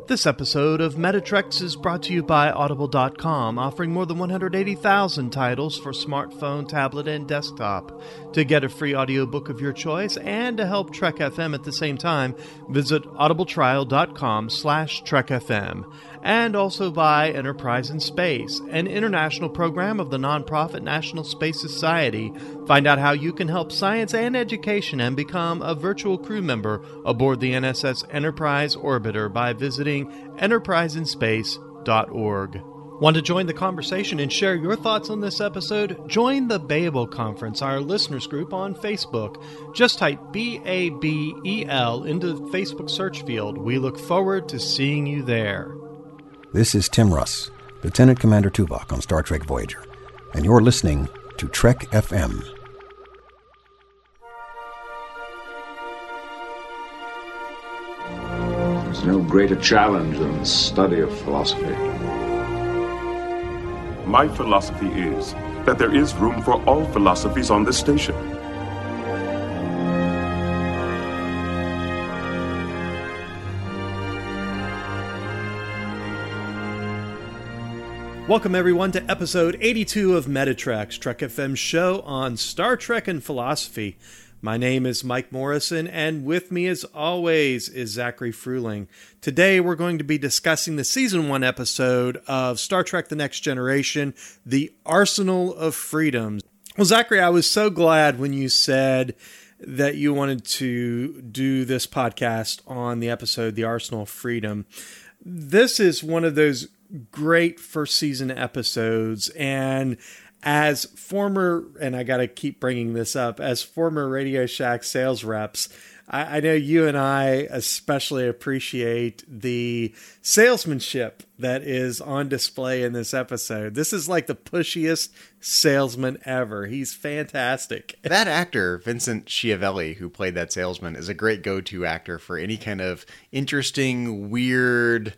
This episode of Metatrex is brought to you by Audible.com, offering more than 180,000 titles for smartphone, tablet, and desktop. To get a free audiobook of your choice and to help Trek FM at the same time, visit audibletrial.com/trekfm. And also by Enterprise in Space, an international program of the nonprofit National Space Society. Find out how you can help science and education and become a virtual crew member aboard the NSS Enterprise Orbiter by visiting enterpriseinspace.org. Want to join the conversation and share your thoughts on this episode? Join the Babel Conference, our listeners group on Facebook. Just type BABEL into the Facebook search field. We look forward to seeing you there. This is Tim Russ, Lieutenant Commander Tuvok on Star Trek Voyager, and you're listening to Trek FM. There's no greater challenge than the study of philosophy. My philosophy is that there is room for all philosophies on this station. Welcome, everyone, to episode 82 of Metatrex, Trek FM's show on Star Trek and philosophy. My name is Mike Morrison, and with me, as always, is Zachary Fruhling. Today, we're going to be discussing the Season 1 episode of Star Trek The Next Generation, The Arsenal of Freedoms. Well, Zachary, I was so glad when you said that you wanted to do this podcast on the episode, The Arsenal of Freedom. This is one of those great first season episodes, and as former, and I got to keep bringing this up, as former Radio Shack sales reps, I know you and I especially appreciate the salesmanship that is on display in this episode. This is like the pushiest salesman ever. He's fantastic. That actor, Vincent Schiavelli, who played that salesman, is a great go-to actor for any kind of interesting, weird,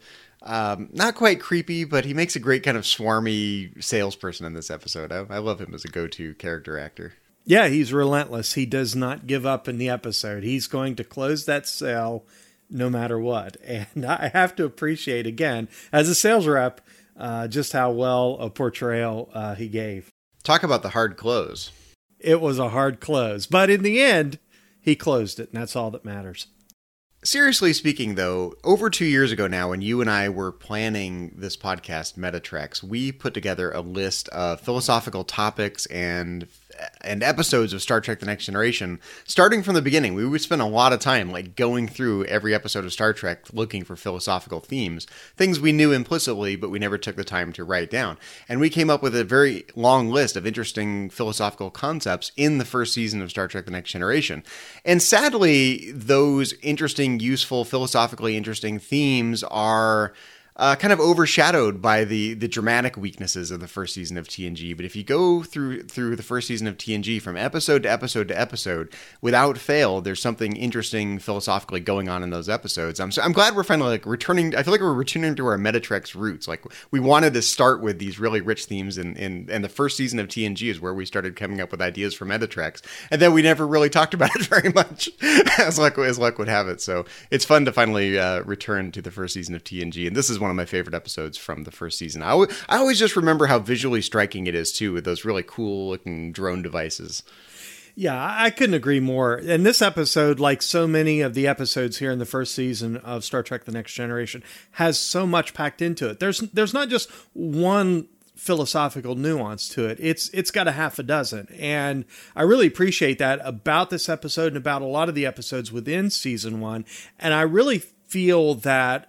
not quite creepy, but he makes a great kind of swarmy salesperson in this episode. I love him as a go-to character actor. Yeah, he's relentless. He does not give up in the episode. He's going to close that sale no matter what. And I have to appreciate, again, as a sales rep, just how well a portrayal he gave. Talk about the hard close. It was a hard close, but in the end, he closed it, and that's all that matters. Seriously speaking, though, over 2 years ago now, when you and I were planning this podcast, Metatrex, we put together a list of philosophical topics and episodes of Star Trek The Next Generation, starting from the beginning. We would spend a lot of time going through every episode of Star Trek looking for philosophical themes, things we knew implicitly, but we never took the time to write down. And we came up with a very long list of interesting philosophical concepts in the first season of Star Trek The Next Generation. And sadly, those interesting, useful, philosophically interesting themes are kind of overshadowed by the dramatic weaknesses of the first season of TNG. But if you go through the first season of TNG from episode to episode to episode, without fail, there's something interesting philosophically going on in those episodes. I'm glad we're finally returning. I feel like we're returning to our Metatrex roots. We wanted to start with these really rich themes, and the first season of TNG is where we started coming up with ideas for Metatrex, and then we never really talked about it very much, as luck would have it. So it's fun to finally return to the first season of TNG, and this is one of my favorite episodes from the first season. I always just remember how visually striking it is, too, with those really cool-looking drone devices. Yeah, I couldn't agree more. And this episode, like so many of the episodes here in the first season of Star Trek The Next Generation, has so much packed into it. There's not just one philosophical nuance to it. It's got a half a dozen. And I really appreciate that about this episode and about a lot of the episodes within season one. And I really feel that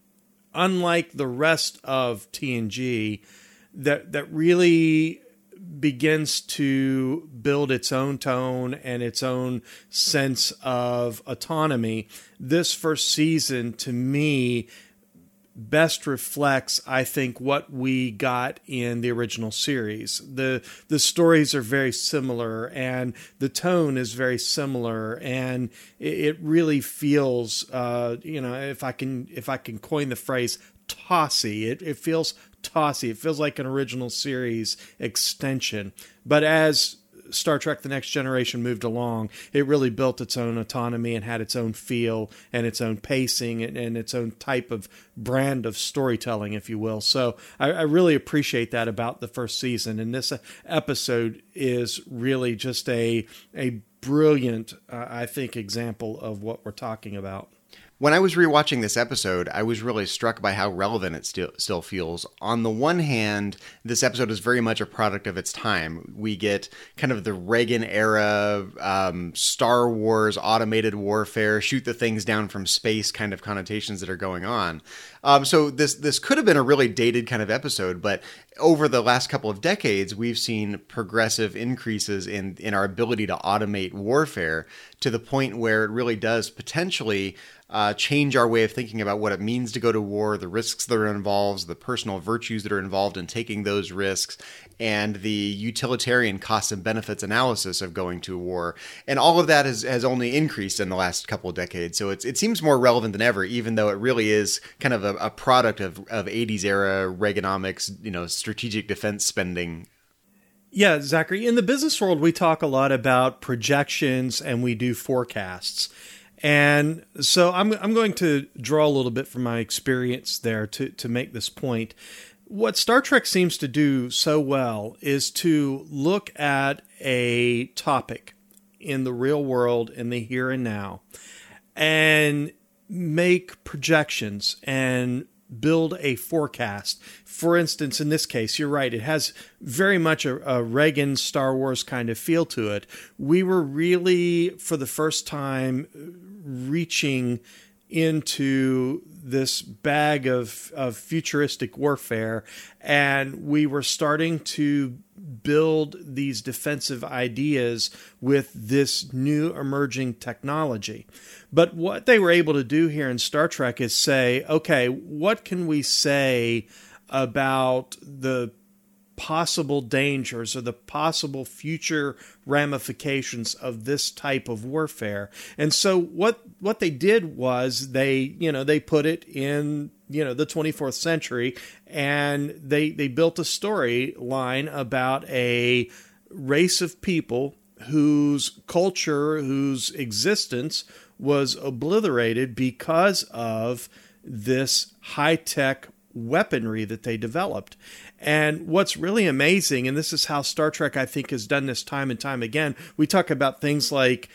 unlike the rest of TNG, that really begins to build its own tone and its own sense of autonomy, this first season, to me, best reflects, I think, what we got in the original series. The stories are very similar, and the tone is very similar, and it really feels, if I can coin the phrase, tossy. It feels tossy. It feels like an original series extension. But as Star Trek The Next Generation moved along, it really built its own autonomy and had its own feel and its own pacing and its own type of brand of storytelling, if you will. So I really appreciate that about the first season. And this episode is really just a brilliant, I think, example of what we're talking about. When I was rewatching this episode, I was really struck by how relevant it still feels. On the one hand, this episode is very much a product of its time. We get kind of the Reagan-era Star Wars automated warfare, shoot the things down from space kind of connotations that are going on. So this could have been a really dated kind of episode, but over the last couple of decades, we've seen progressive increases in our ability to automate warfare to the point where it really does potentially change our way of thinking about what it means to go to war, the risks that are involved, the personal virtues that are involved in taking those risks, and the utilitarian costs and benefits analysis of going to war. And all of that has only increased in the last couple of decades. So it seems more relevant than ever, even though it really is kind of a product of 80s era Reaganomics, strategic defense spending. Yeah, Zachary, in the business world, we talk a lot about projections and we do forecasts. And so I'm going to draw a little bit from my experience there to make this point. What Star Trek seems to do so well is to look at a topic in the real world, in the here and now, and make projections and build a forecast. For instance, in this case, you're right, it has very much a Reagan Star Wars kind of feel to it. We were really, for the first time, reaching into this bag of futuristic warfare, and we were starting to build these defensive ideas with this new emerging technology. But what they were able to do here in Star Trek is say, okay, what can we say about the possible dangers or the possible future ramifications of this type of warfare? And so what they did was they put it in the 24th century, and they built a storyline about a race of people whose culture, whose existence was obliterated because of this high-tech weaponry that they developed. And what's really amazing, and this is how Star Trek, I think, has done this time and time again, we talk about things like,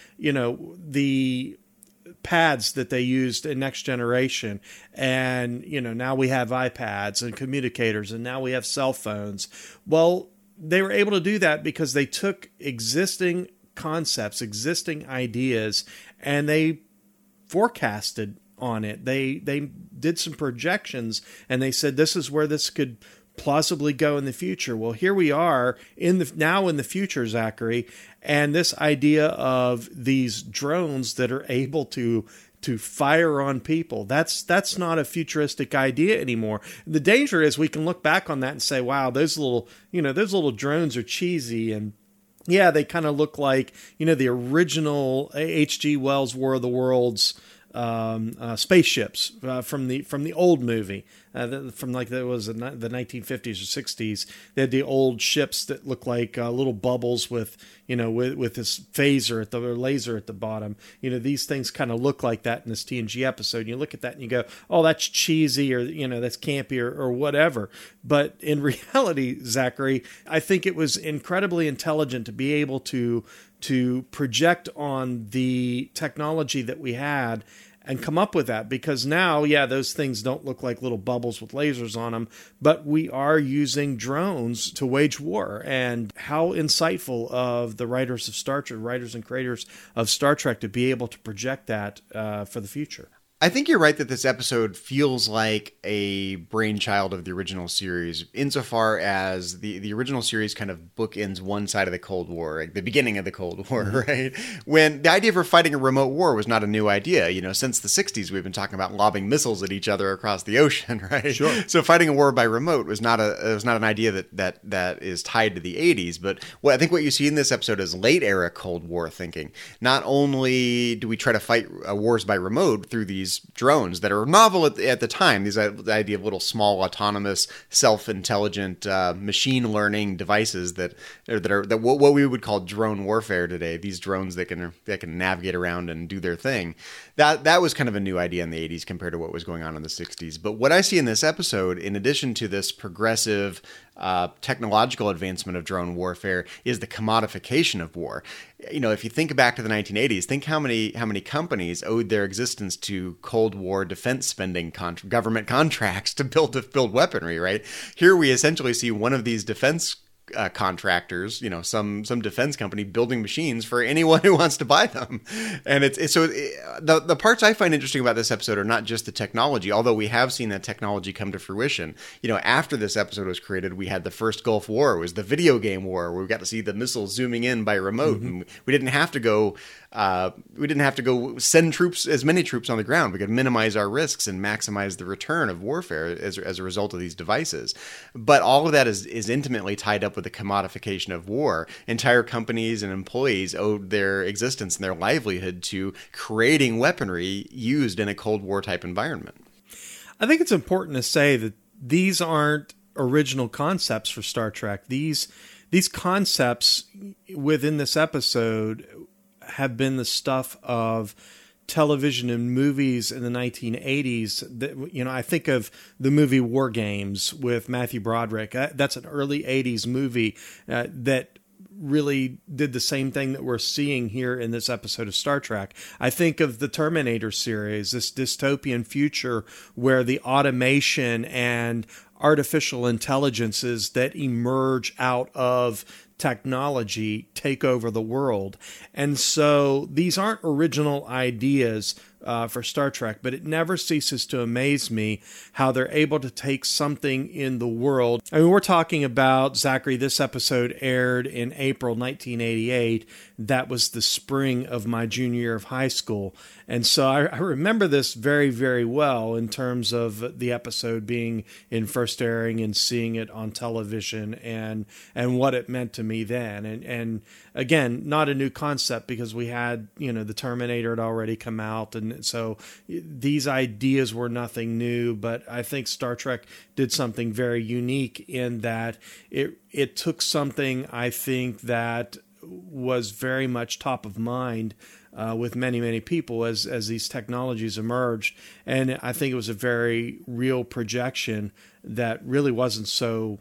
the pads that they used in Next Generation, and, now we have iPads and communicators, and now we have cell phones. Well, they were able to do that because they took existing concepts, existing ideas, and they forecasted on it. They did some projections, and they said this is where this could plausibly go in the future. Well, here we are in the future, Zachary, and this idea of these drones that are able to fire on people, that's not a futuristic idea anymore. The danger is we can look back on that and say, wow, those little drones are cheesy, and yeah, they kind of look like, the original H.G. Wells' War of the Worlds spaceships from the old movie, from like that was the 1950s or 60s. They had the old ships that look like little bubbles with this phaser at the or laser at the bottom. These things kind of look like that in this TNG episode. You look at that and you go, oh, that's cheesy, or that's campy, or whatever. But in reality, Zachary, I think it was incredibly intelligent to be able to project on the technology that we had and come up with that, because now, yeah, those things don't look like little bubbles with lasers on them, but we are using drones to wage war. And how insightful of the writers of Star Trek, writers and creators of Star Trek, to be able to project that for the future. I think you're right that this episode feels like a brainchild of the original series, insofar as the original series kind of bookends one side of the Cold War, like the beginning of the Cold War, right? When the idea for fighting a remote war was not a new idea. Since the 60s, we've been talking about lobbing missiles at each other across the ocean, right? Sure. So fighting a war by remote was not an idea that is tied to the 80s. But I think what you see in this episode is late era Cold War thinking. Not only do we try to fight wars by remote through these these drones that are novel at the time. The idea of little small autonomous self-intelligent machine learning devices that what we would call drone warfare today. These drones that can navigate around and do their thing. That was kind of a new idea in the 80s compared to what was going on in the 60s. But what I see in this episode, in addition to this progressive technological advancement of drone warfare, is the commodification of war. If you think back to the 1980s, think how many companies owed their existence to Cold War defense spending government contracts to build weaponry, right? Here we essentially see one of these defense contractors, some defense company building machines for anyone who wants to buy them. And the parts I find interesting about this episode are not just the technology, although we have seen that technology come to fruition. After this episode was created, we had the first Gulf War. It was the video game war where we got to see the missiles zooming in by remote. And we didn't have to go send as many troops on the ground. We could minimize our risks and maximize the return of warfare as a result of these devices. But all of that is intimately tied up with the commodification of war. Entire companies and employees owed their existence and their livelihood to creating weaponry used in a Cold War type environment. I think it's important to say that these aren't original concepts for Star Trek. These concepts within this episode have been the stuff of television and movies in the 1980s. That, I think of the movie War Games with Matthew Broderick. That's an early 80s movie that really did the same thing that we're seeing here in this episode of Star Trek. I think of the Terminator series, this dystopian future where the automation and artificial intelligences that emerge out of technology take over the world. And so these aren't original ideas for Star Trek, but it never ceases to amaze me how they're able to take something in the world. I mean, we're talking about, Zachary, this episode aired in April 1988. That was the spring of my junior year of high school. And so I remember this very, very well in terms of the episode being in first airing and seeing it on television and what it meant to me then. And again, not a new concept because we had, the Terminator had already come out. And so these ideas were nothing new, but I think Star Trek did something very unique in that it took something, I think, that was very much top of mind with many, many people as these technologies emerged. And I think it was a very real projection that really wasn't so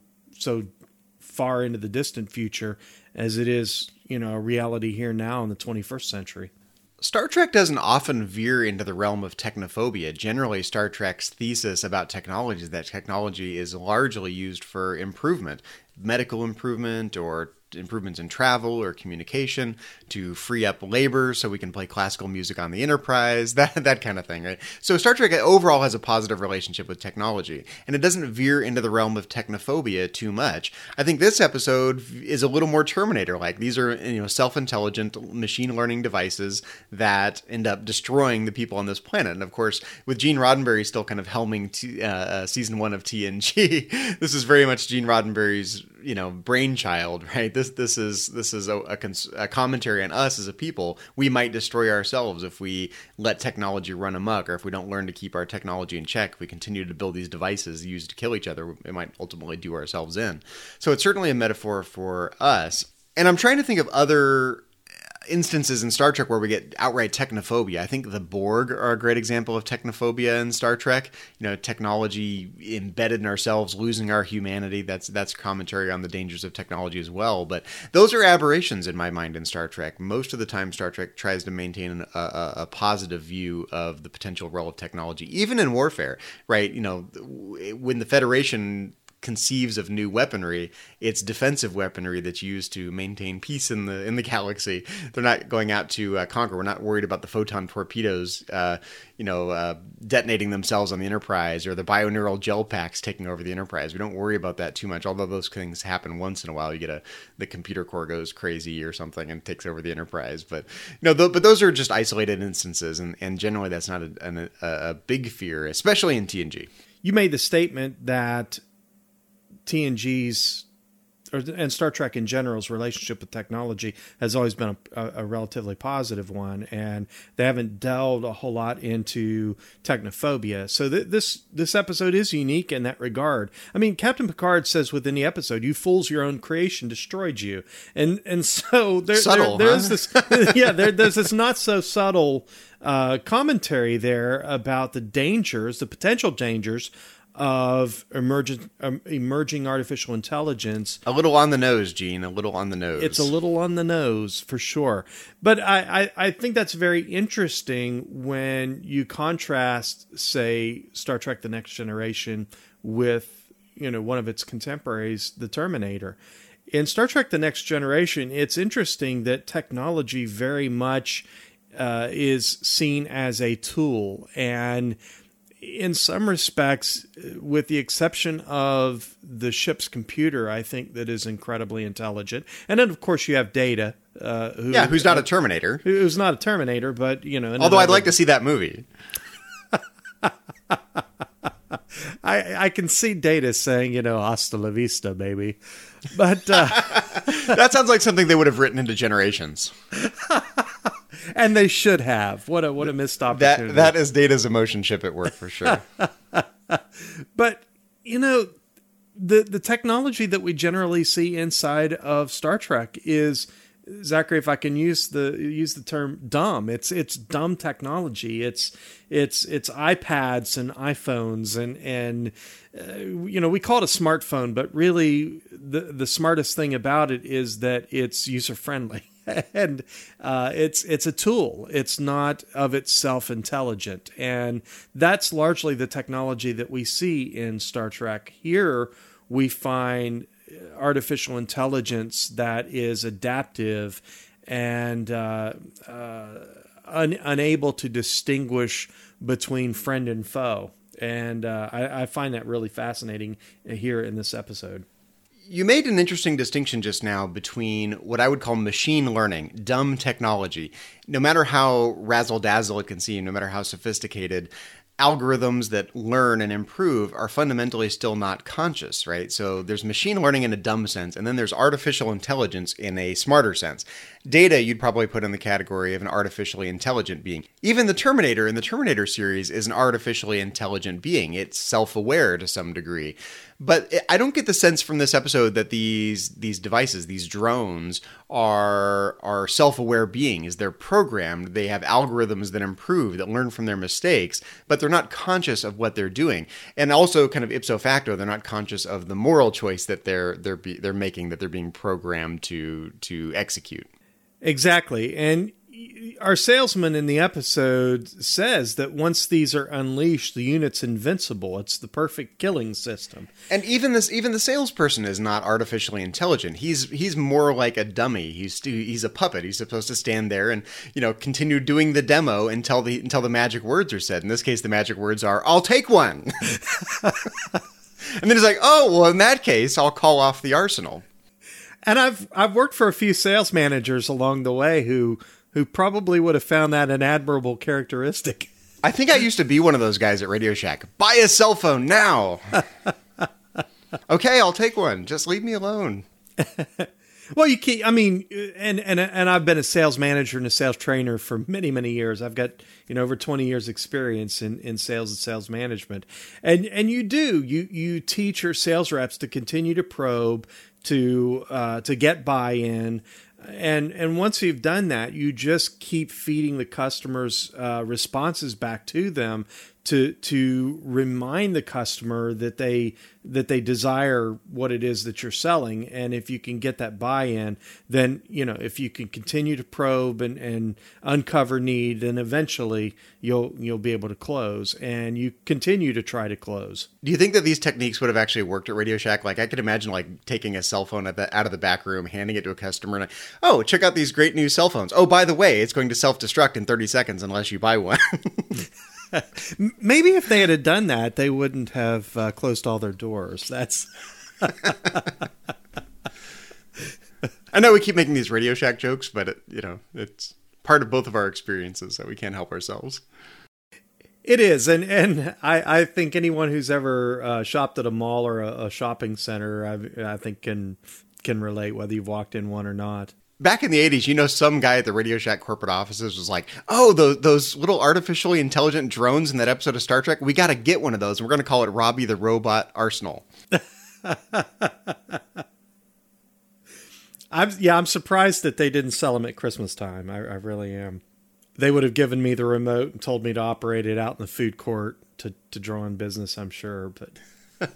far into the distant future as it is, a reality here now in the 21st century. Star Trek doesn't often veer into the realm of technophobia. Generally, Star Trek's thesis about technology is that technology is largely used for improvement, medical improvement or improvements in travel or communication, to free up labor so we can play classical music on the Enterprise, that kind of thing, right? So Star Trek overall has a positive relationship with technology, and it doesn't veer into the realm of technophobia too much. I think this episode is a little more Terminator-like. These are, self-intelligent machine learning devices that end up destroying the people on this planet. And of course, with Gene Roddenberry still kind of helming season 1 of TNG, this is very much Gene Roddenberry's brainchild, right? This is a commentary on us as a people. We might destroy ourselves if we let technology run amok, or if we don't learn to keep our technology in check. If we continue to build these devices used to kill each other, it might ultimately do ourselves in. So it's certainly a metaphor for us. And I'm trying to think of other instances in Star Trek where we get outright technophobia. I think the Borg are a great example of technophobia in Star Trek. Technology embedded in ourselves, losing our humanity. That's commentary on the dangers of technology as well. But those are aberrations in my mind in Star Trek. Most of the time, Star Trek tries to maintain a positive view of the potential role of technology, even in warfare, right? When the Federation conceives of new weaponry, it's defensive weaponry that's used to maintain peace in the galaxy. They're not going out to conquer. We're not worried about the photon torpedoes, detonating themselves on the Enterprise, or the bioneural gel packs taking over the Enterprise. We don't worry about that too much, although those things happen once in a while. You get the computer core goes crazy or something and takes over the Enterprise. But but those are just isolated instances, and generally that's not a big fear, especially in TNG. You made the statement that TNG's and Star Trek in general's relationship with technology has always been a relatively positive one, and they haven't delved a whole lot into technophobia. So this episode is unique in that regard. I mean, Captain Picard says within the episode, "You fools, your own creation destroyed you," and so there's this there's this not so subtle commentary there about the dangers, the potential dangers of emerging artificial intelligence. A little on the nose, Gene, a little on the nose. It's a little on the nose, for sure. But I think that's very interesting when you contrast, say, Star Trek The Next Generation with, one of its contemporaries, The Terminator. In Star Trek The Next Generation, it's interesting that technology very much is seen as a tool, and in some respects, with the exception of the ship's computer, I think that is incredibly intelligent. And then, of course, you have Data, who's not a Terminator. Who's not a Terminator, but although I'd like to see that movie. I can see Data saying, "Hasta la vista, baby," but that sounds like something they would have written into Generations. And they should have. What a missed opportunity. That is Data's emotion chip at work for sure. But the technology that we generally see inside of Star Trek is, Zachary, if I can use the term dumb, it's dumb technology. It's iPads and iPhones and we call it a smartphone, but really the smartest thing about it is that it's user friendly. And it's a tool. It's not of itself intelligent. And that's largely the technology that we see in Star Trek. Here we find artificial intelligence that is adaptive and unable to distinguish between friend and foe. And I find that really fascinating here in this episode. You made an interesting distinction just now between what I would call machine learning, dumb technology. No matter how razzle-dazzle it can seem, no matter how sophisticated, algorithms that learn and improve are fundamentally still not conscious, right? So there's machine learning in a dumb sense, and then there's artificial intelligence in a smarter sense. Data, you'd probably put in the category of an artificially intelligent being. Even the Terminator in the Terminator series is an artificially intelligent being. It's self-aware to some degree. But I don't get the sense from this episode that these devices, these drones, are self-aware beings. They're programmed. They have algorithms that improve, that learn from their mistakes, but they're not conscious of what they're doing. And also, kind of ipso facto, they're not conscious of the moral choice that they're making, that they're being programmed to execute. Exactly. And our salesman in the episode says that once these are unleashed, the unit's invincible. It's the perfect killing system. And even the salesperson is not artificially intelligent. He's more like a dummy. He's a puppet. He's supposed to stand there and continue doing the demo until the magic words are said. In this case, the magic words are, "I'll take one." And then he's like, "Oh, well, in that case, I'll call off the arsenal." And I've worked for a few sales managers along the way who probably would have found that an admirable characteristic. I think I used to be one of those guys at Radio Shack. Buy a cell phone now. Okay, I'll take one. Just leave me alone. Well, you can't. I mean, and I've been a sales manager and a sales trainer for many, many years. I've got over 20 years experience in sales and sales management, and you teach your sales reps to continue to probe, to get buy-in. And once you've done that, you just keep feeding the customers responses back to them to remind the customer that they desire what it is that you're selling. And if you can get that buy-in, then if you can continue to probe and uncover need, then eventually you'll be able to close, and you continue to try to close. Do you think that these techniques would have actually worked at Radio Shack? Like, I could imagine taking a cell phone out of the back room, handing it to a customer, and oh, check out these great new cell phones. Oh, by the way, it's going to self-destruct in 30 seconds unless you buy one. Maybe if they had done that, they wouldn't have closed all their doors. That's. I know we keep making these Radio Shack jokes, but it's part of both of our experiences that we can't help ourselves. It is, and I think anyone who's ever shopped at a mall or a shopping center, I think can can relate, whether you've walked in one or not. Back in the 80s, some guy at the Radio Shack corporate offices was like, oh, those little artificially intelligent drones in that episode of Star Trek, we got to get one of those. And we're going to call it Robbie the Robot Arsenal. I'm surprised that they didn't sell them at Christmas time. I really am. They would have given me the remote and told me to operate it out in the food court to draw in business, I'm sure. But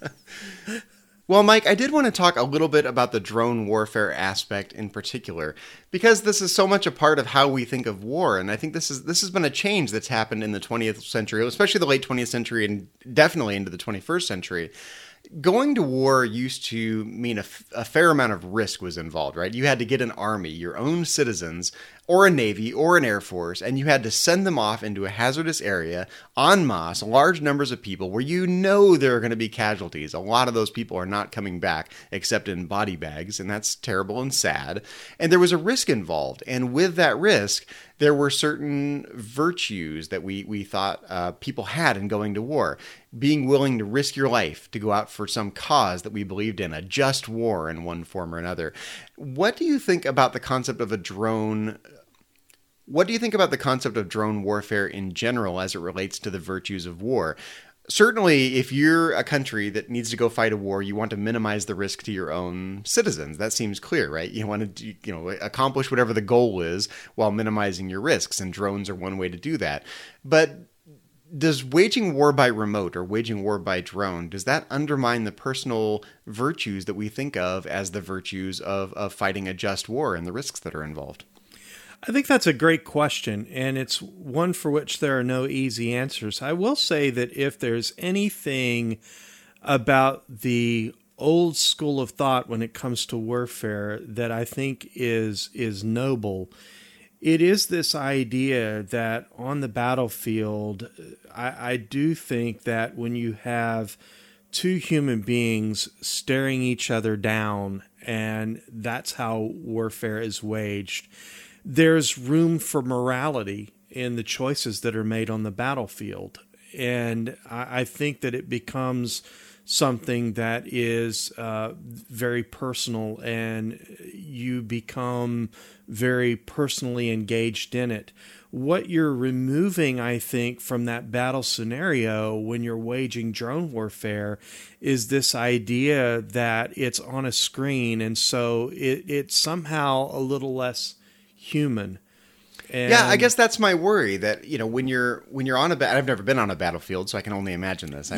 Well, Mike, I did want to talk a little bit about the drone warfare aspect in particular, because this is so much a part of how we think of war. And I think this has been a change that's happened in the 20th century, especially the late 20th century and definitely into the 21st century. Going to war used to mean a fair amount of risk was involved, right? You had to get an army, your own citizens, or a navy, or an air force, and you had to send them off into a hazardous area en masse, large numbers of people, where there are going to be casualties. A lot of those people are not coming back, except in body bags, and that's terrible and sad. And there was a risk involved, and with that risk, there were certain virtues that we thought people had in going to war. Being willing to risk your life to go out for some cause that we believed in, a just war in one form or another. What do you think about the concept of a drone? What do you think about the concept of drone warfare in general as it relates to the virtues of war? Certainly, if you're a country that needs to go fight a war, you want to minimize the risk to your own citizens. That seems clear, right? You want to, accomplish whatever the goal is while minimizing your risks, and drones are one way to do that. But does waging war by remote or waging war by drone, does that undermine the personal virtues that we think of as the virtues of fighting a just war and the risks that are involved? I think that's a great question, and it's one for which there are no easy answers. I will say that if there's anything about the old school of thought when it comes to warfare that I think is noble, it is this idea that on the battlefield, I do think that when you have two human beings staring each other down, and that's how warfare is waged, there's room for morality in the choices that are made on the battlefield. And I think that it becomes something that is very personal, and you become very personally engaged in it. What you're removing, I think, from that battle scenario when you're waging drone warfare is this idea that it's on a screen, and so it's somehow a little less human. And yeah, I guess that's my worry, that when you're on I've never been on a battlefield, so I can only imagine this.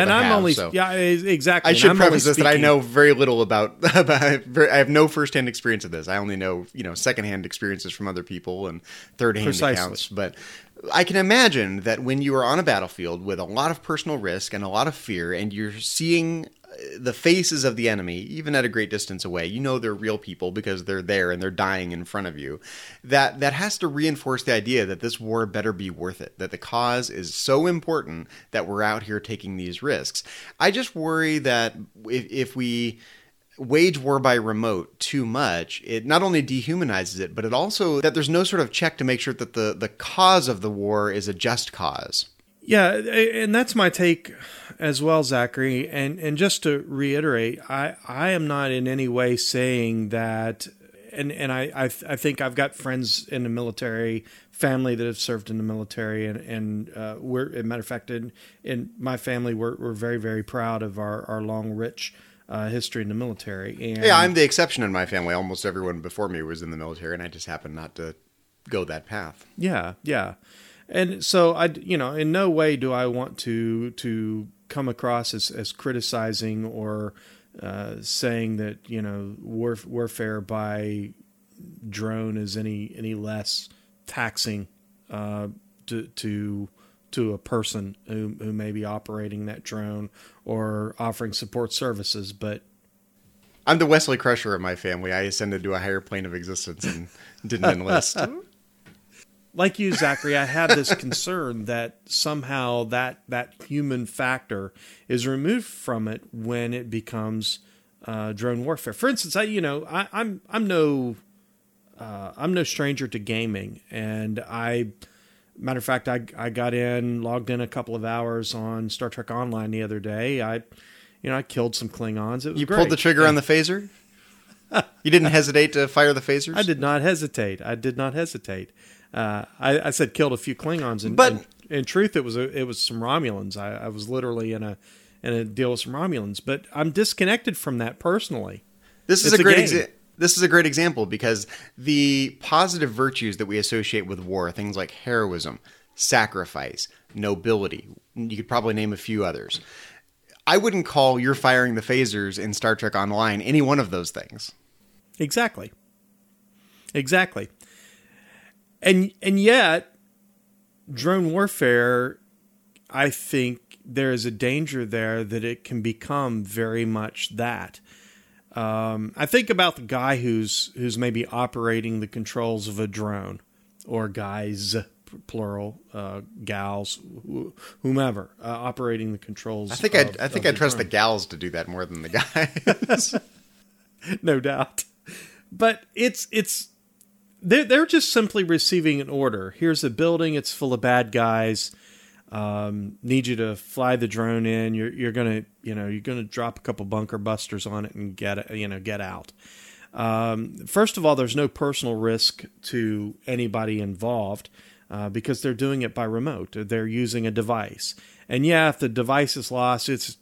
Exactly. I should preface this that I know very little about I have no firsthand experience of this. I only know secondhand experiences from other people and third-hand accounts. But I can imagine that when you are on a battlefield with a lot of personal risk and a lot of fear, and you're seeing the faces of the enemy, even at a great distance away, they're real people because they're there and they're dying in front of you. That has to reinforce the idea that this war better be worth it, that the cause is so important that we're out here taking these risks. I just worry that if we wage war by remote too much, it not only dehumanizes it, but it also that there's no sort of check to make sure that the cause of the war is a just cause. Yeah, and that's my take as well, Zachary. And just to reiterate, I am not in any way saying that, and I think I've got friends in the military, family that have served in the military, and we're, as a matter of fact, in my family, we're very, very proud of our long, rich history in the military. And yeah, I'm the exception in my family. Almost everyone before me was in the military, and I just happened not to go that path. Yeah. And so in no way do I want to come across as criticizing or saying that warfare by drone is any less taxing to a person who may be operating that drone or offering support services. But I'm the Wesley Crusher of my family. I ascended to a higher plane of existence and didn't enlist. Like you, Zachary, I have this concern that somehow that human factor is removed from it when it becomes drone warfare. For instance, I'm no stranger to gaming, and matter of fact, I logged in a couple of hours on Star Trek Online the other day. I killed some Klingons. It was You great. pulled the trigger on the phaser? You didn't hesitate to fire the phasers? I did not hesitate. I said killed a few Klingons, and, But- in truth, it was some Romulans. I was literally in a deal with some Romulans, but I'm disconnected from that personally. This is It's a great game. This is a great example because the positive virtues that we associate with war, things like heroism, sacrifice, nobility, you could probably name a few others. I wouldn't call your firing the phasers in Star Trek Online any one of those things. Exactly. And yet, drone warfare, I think there is a danger there that it can become very much that. I think about the guy who's maybe operating the controls of a drone, or guys, plural, gals, whomever, operating the controls. I think I trust the gals to do that more than the guys. No doubt. But they're just simply receiving an order. Here's a building. It's full of bad guys. Need you to fly the drone in. You're gonna drop a couple bunker busters on it and get out. First of all, there's no personal risk to anybody involved because they're doing it by remote. They're using a device, and yeah, if the device is lost, it's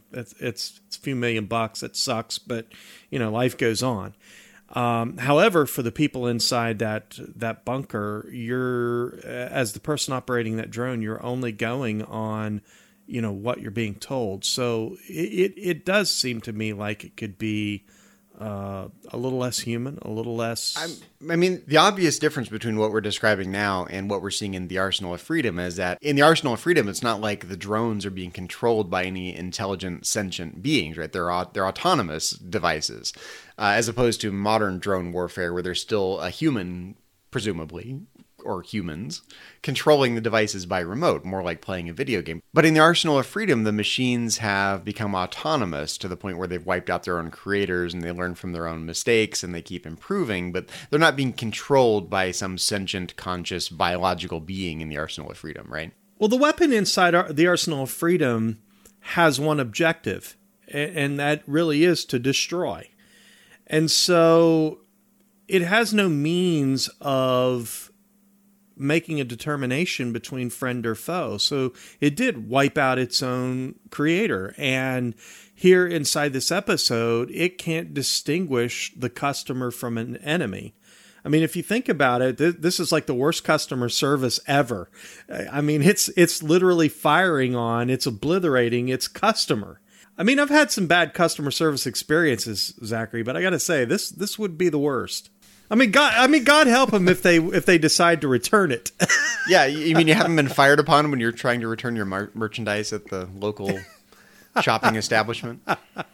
a few $1,000,000. It sucks, but life goes on. However, for the people inside that bunker, you're, as the person operating that drone, you're only going on, what you're being told. So it does seem to me like it could be a little less human, a little less. I mean, the obvious difference between what we're describing now and what we're seeing in the Arsenal of Freedom is that in the Arsenal of Freedom, it's not like the drones are being controlled by any intelligent, sentient beings, right? They're autonomous devices, as opposed to modern drone warfare where there's still a human, presumably, or humans, controlling the devices by remote, more like playing a video game. But in the Arsenal of Freedom, the machines have become autonomous to the point where they've wiped out their own creators and they learn from their own mistakes and they keep improving, but they're not being controlled by some sentient, conscious, biological being in the Arsenal of Freedom, right? Well, the weapon inside the Arsenal of Freedom has one objective, and that really is to destroy. And so it has no means of making a determination between friend or foe. So it did wipe out its own creator. And here inside this episode, it can't distinguish the customer from an enemy. I mean, if you think about it, this is like the worst customer service ever. I mean, it's literally firing on, it's obliterating its customer. I mean, I've had some bad customer service experiences, Zachary, but I got to say, this would be the worst. I mean, God help them if they decide to return it. Yeah, you mean you haven't been fired upon when you're trying to return your merchandise at the local shopping establishment?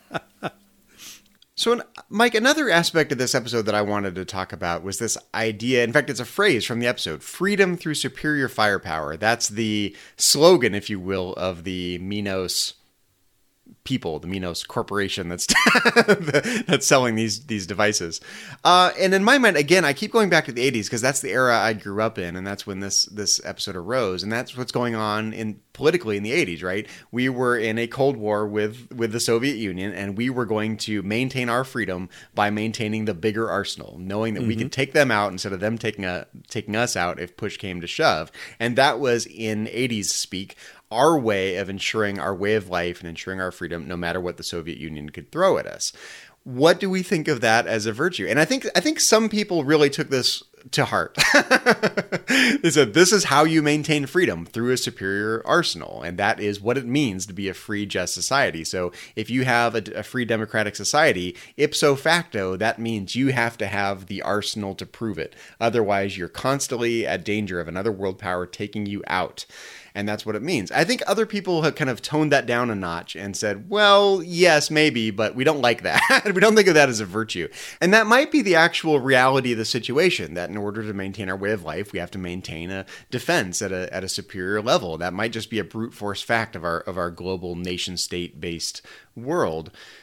So, Mike, another aspect of this episode that I wanted to talk about was this idea. In fact, it's a phrase from the episode: freedom through superior firepower. That's the slogan, if you will, of the Minos people, the Minos corporation that's that's selling these devices. And in my mind, again, I keep going back to the 80s because that's the era I grew up in, and that's when this episode arose, and that's what's going on politically in the 80s, right? We were in a Cold War with the Soviet Union, and we were going to maintain our freedom by maintaining the bigger arsenal, knowing that we could take them out instead of them taking us out if push came to shove. And that was, in 80s speak, our way of ensuring our way of life and ensuring our freedom, no matter what the Soviet Union could throw at us. What do we think of that as a virtue? And I think some people really took this to heart. They said, this is how you maintain freedom, through a superior arsenal. And that is what it means to be a free, just society. So if you have a free democratic society, ipso facto, that means you have to have the arsenal to prove it. Otherwise, you're constantly at danger of another world power taking you out. And that's what it means. I think other people have kind of toned that down a notch and said, well, yes, maybe, but we don't like that. We don't think of that as a virtue. And that might be the actual reality of the situation, that in order to maintain our way of life, we have to maintain a defense at a superior level. That might just be a brute force fact of our global nation state based world.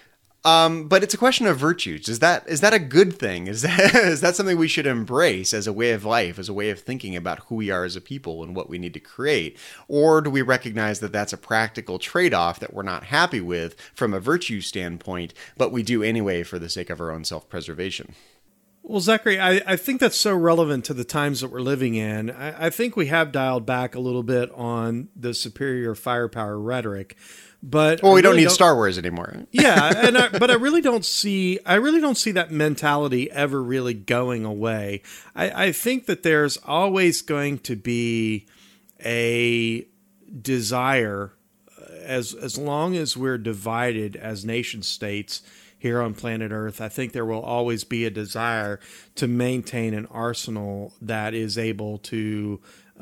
But it's a question of virtues. Is that a good thing? Is that something we should embrace as a way of life, as a way of thinking about who we are as a people and what we need to create? Or do we recognize that that's a practical trade-off that we're not happy with from a virtue standpoint, but we do anyway for the sake of our own self-preservation? Well, Zachary, I think that's so relevant to the times that we're living in. I think we have dialed back a little bit on the superior firepower rhetoric. But we don't need Star Wars anymore. Yeah, but I really don't see that mentality ever really going away. I think that there's always going to be a desire, as long as we're divided as nation states here on planet Earth, I think there will always be a desire to maintain an arsenal that is able to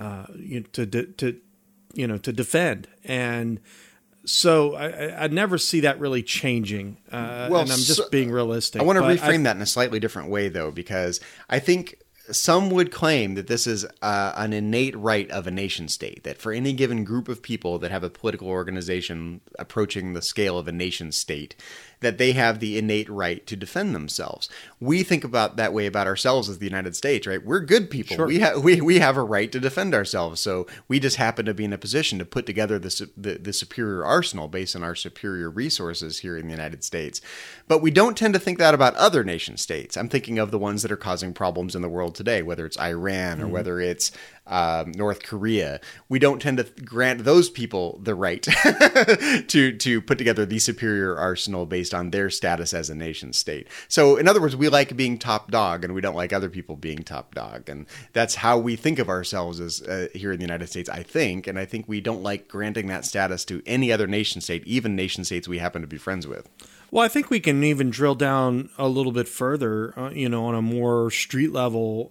defend. And so I never see that really changing. And I'm just being realistic. I want to reframe that in a slightly different way, though, because I think some would claim that this is an innate right of a nation state, that for any given group of people that have a political organization approaching the scale of a nation state, that they have the innate right to defend themselves. We think about that way about ourselves as the United States, right? We're good people. Sure. We have a right to defend ourselves. So we just happen to be in a position to put together the superior arsenal based on our superior resources here in the United States. But we don't tend to think that about other nation states. I'm thinking of the ones that are causing problems in the world today, whether it's Iran or whether it's North Korea. We don't tend to grant those people the right to put together the superior arsenal based on their status as a nation state. So in other words, we like being top dog and we don't like other people being top dog. And that's how we think of ourselves as here in the United States, I think. And I think we don't like granting that status to any other nation state, even nation states we happen to be friends with. Well, I think we can even drill down a little bit further, on a more street level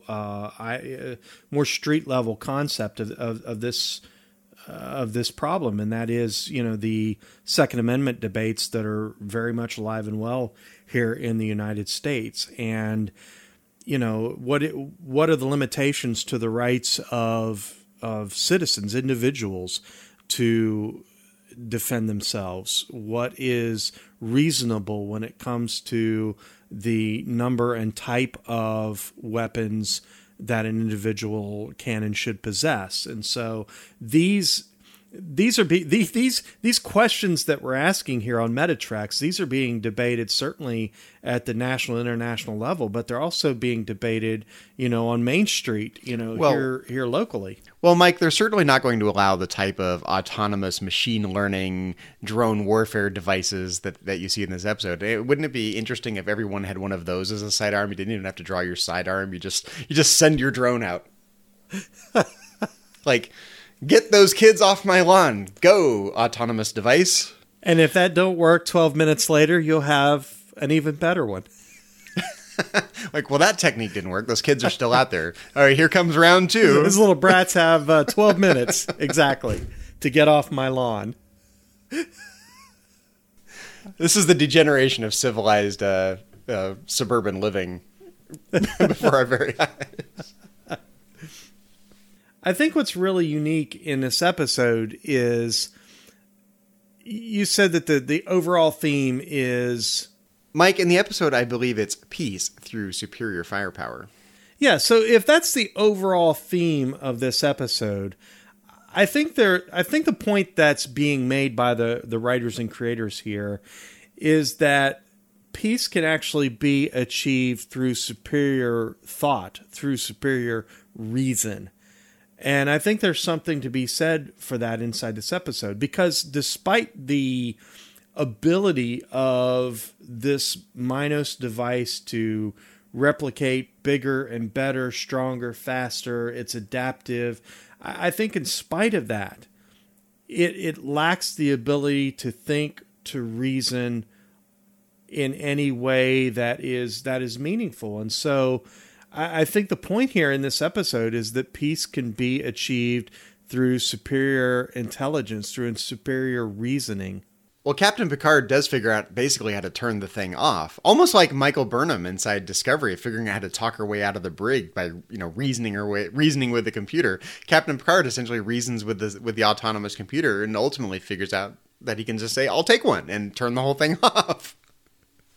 concept of this problem, and that is, the Second Amendment debates that are very much alive and well here in the United States, and what are the limitations to the rights of citizens, individuals, to defend themselves? What is reasonable when it comes to the number and type of weapons that an individual can and should possess? And so these questions that we're asking here on Metatreks, these are being debated certainly at the national and international level, but they're also being debated, on Main Street, here locally. Well, Mike, they're certainly not going to allow the type of autonomous machine learning drone warfare devices that you see in this episode. Wouldn't it be interesting if everyone had one of those as a sidearm? You didn't even have to draw your sidearm. You just send your drone out. Like, get those kids off my lawn. Go, autonomous device. And if that don't work, 12 minutes later, you'll have an even better one. Like, well, that technique didn't work. Those kids are still out there. All right, here comes round two. Those little brats have 12 minutes, exactly, to get off my lawn. This is the degeneration of civilized suburban living before our very eyes. I think what's really unique in this episode is you said that the overall theme is... Mike, in the episode, I believe it's peace through superior firepower. Yeah, so if that's the overall theme of this episode, I think the point that's being made by the writers and creators here is that peace can actually be achieved through superior thought, through superior reason. And I think there's something to be said for that inside this episode, because despite the ability of this Minos device to replicate bigger and better, stronger, faster, it's adaptive, I think in spite of that, it lacks the ability to think, to reason in any way that is meaningful. And so I think the point here in this episode is that peace can be achieved through superior intelligence, through superior reasoning. Well, Captain Picard does figure out basically how to turn the thing off, almost like Michael Burnham inside Discovery, figuring out how to talk her way out of the brig by reasoning with the computer. Captain Picard essentially reasons with the autonomous computer and ultimately figures out that he can just say, "I'll take one," and turn the whole thing off.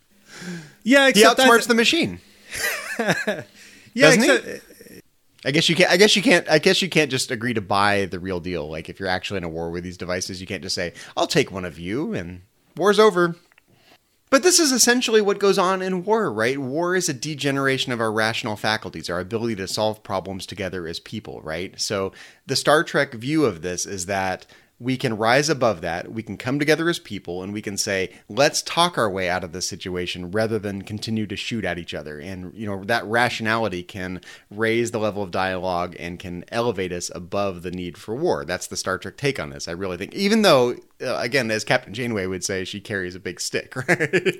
Yeah, he outsmarts the machine. Yeah, doesn't he? I guess you can't just agree to buy the real deal. Like if you're actually in a war with these devices, you can't just say, "I'll take one of you," and war's over. But this is essentially what goes on in war, right? War is a degeneration of our rational faculties, our ability to solve problems together as people, right? So the Star Trek view of this is that we can rise above that, we can come together as people, and we can say, let's talk our way out of this situation rather than continue to shoot at each other. And, that rationality can raise the level of dialogue and can elevate us above the need for war. That's the Star Trek take on this, I really think. Even though, again, as Captain Janeway would say, she carries a big stick, right?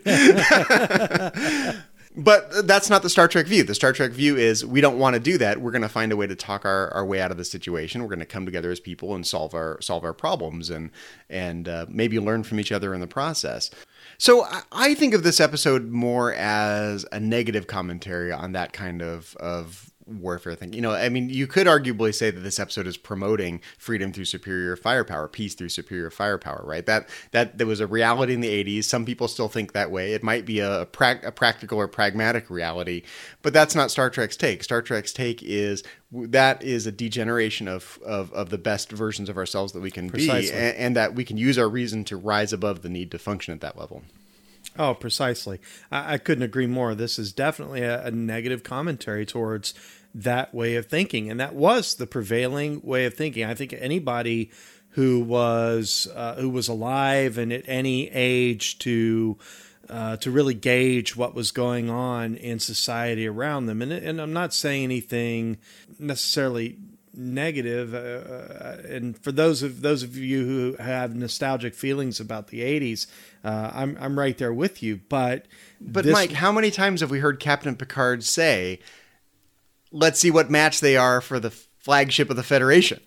But that's not the Star Trek view. The Star Trek view is we don't want to do that. We're going to find a way to talk our way out of the situation. We're going to come together as people and solve our problems and maybe learn from each other in the process. So I think of this episode more as a negative commentary on that kind of warfare thing. You could arguably say that this episode is promoting freedom through superior firepower, peace through superior firepower, right? That there was a reality in the 80s. Some people still think that way. It might be a practical or pragmatic reality, but that's not Star Trek's take. Star Trek's take is that is a degeneration of the best versions of ourselves that we can Precisely. be, and that we can use our reason to rise above the need to function at that level. Oh, precisely. I couldn't agree more. This is definitely a negative commentary towards that way of thinking. And that was the prevailing way of thinking. I think anybody who was alive and at any age to really gauge what was going on in society around them. And I'm not saying anything necessarily negative, and for those of you who have nostalgic feelings about the 80s, I'm right there with you. But Mike, how many times have we heard Captain Picard say, "Let's see what match they are for the flagship of the Federation"?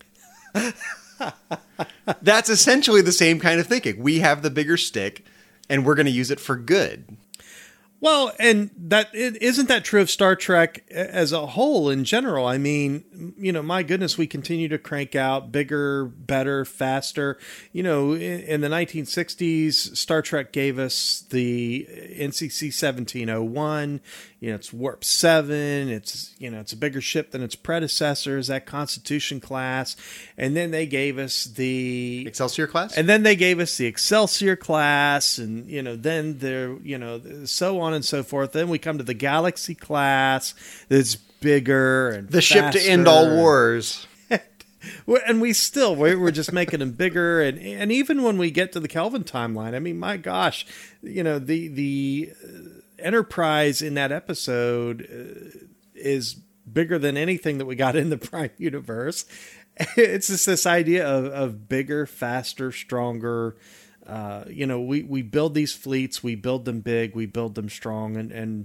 That's essentially the same kind of thinking. We have the bigger stick, and we're going to use it for good. Well, and isn't that true of Star Trek as a whole in general? I mean, my goodness, we continue to crank out bigger, better, faster. In the 1960s, Star Trek gave us the NCC 1701. It's Warp 7. It's a bigger ship than its predecessors, that Constitution class. And then they gave us the Excelsior class. And then they gave us the Excelsior class, and then there, so on and so forth. Then we come to the Galaxy class that's bigger and the ship to end all wars. And we're just making them bigger, and even when we get to the Kelvin timeline, I mean, my gosh, the Enterprise in that episode is bigger than anything that we got in the Prime universe. It's just this idea of bigger, faster, stronger. We build these fleets, we build them big, we build them strong, and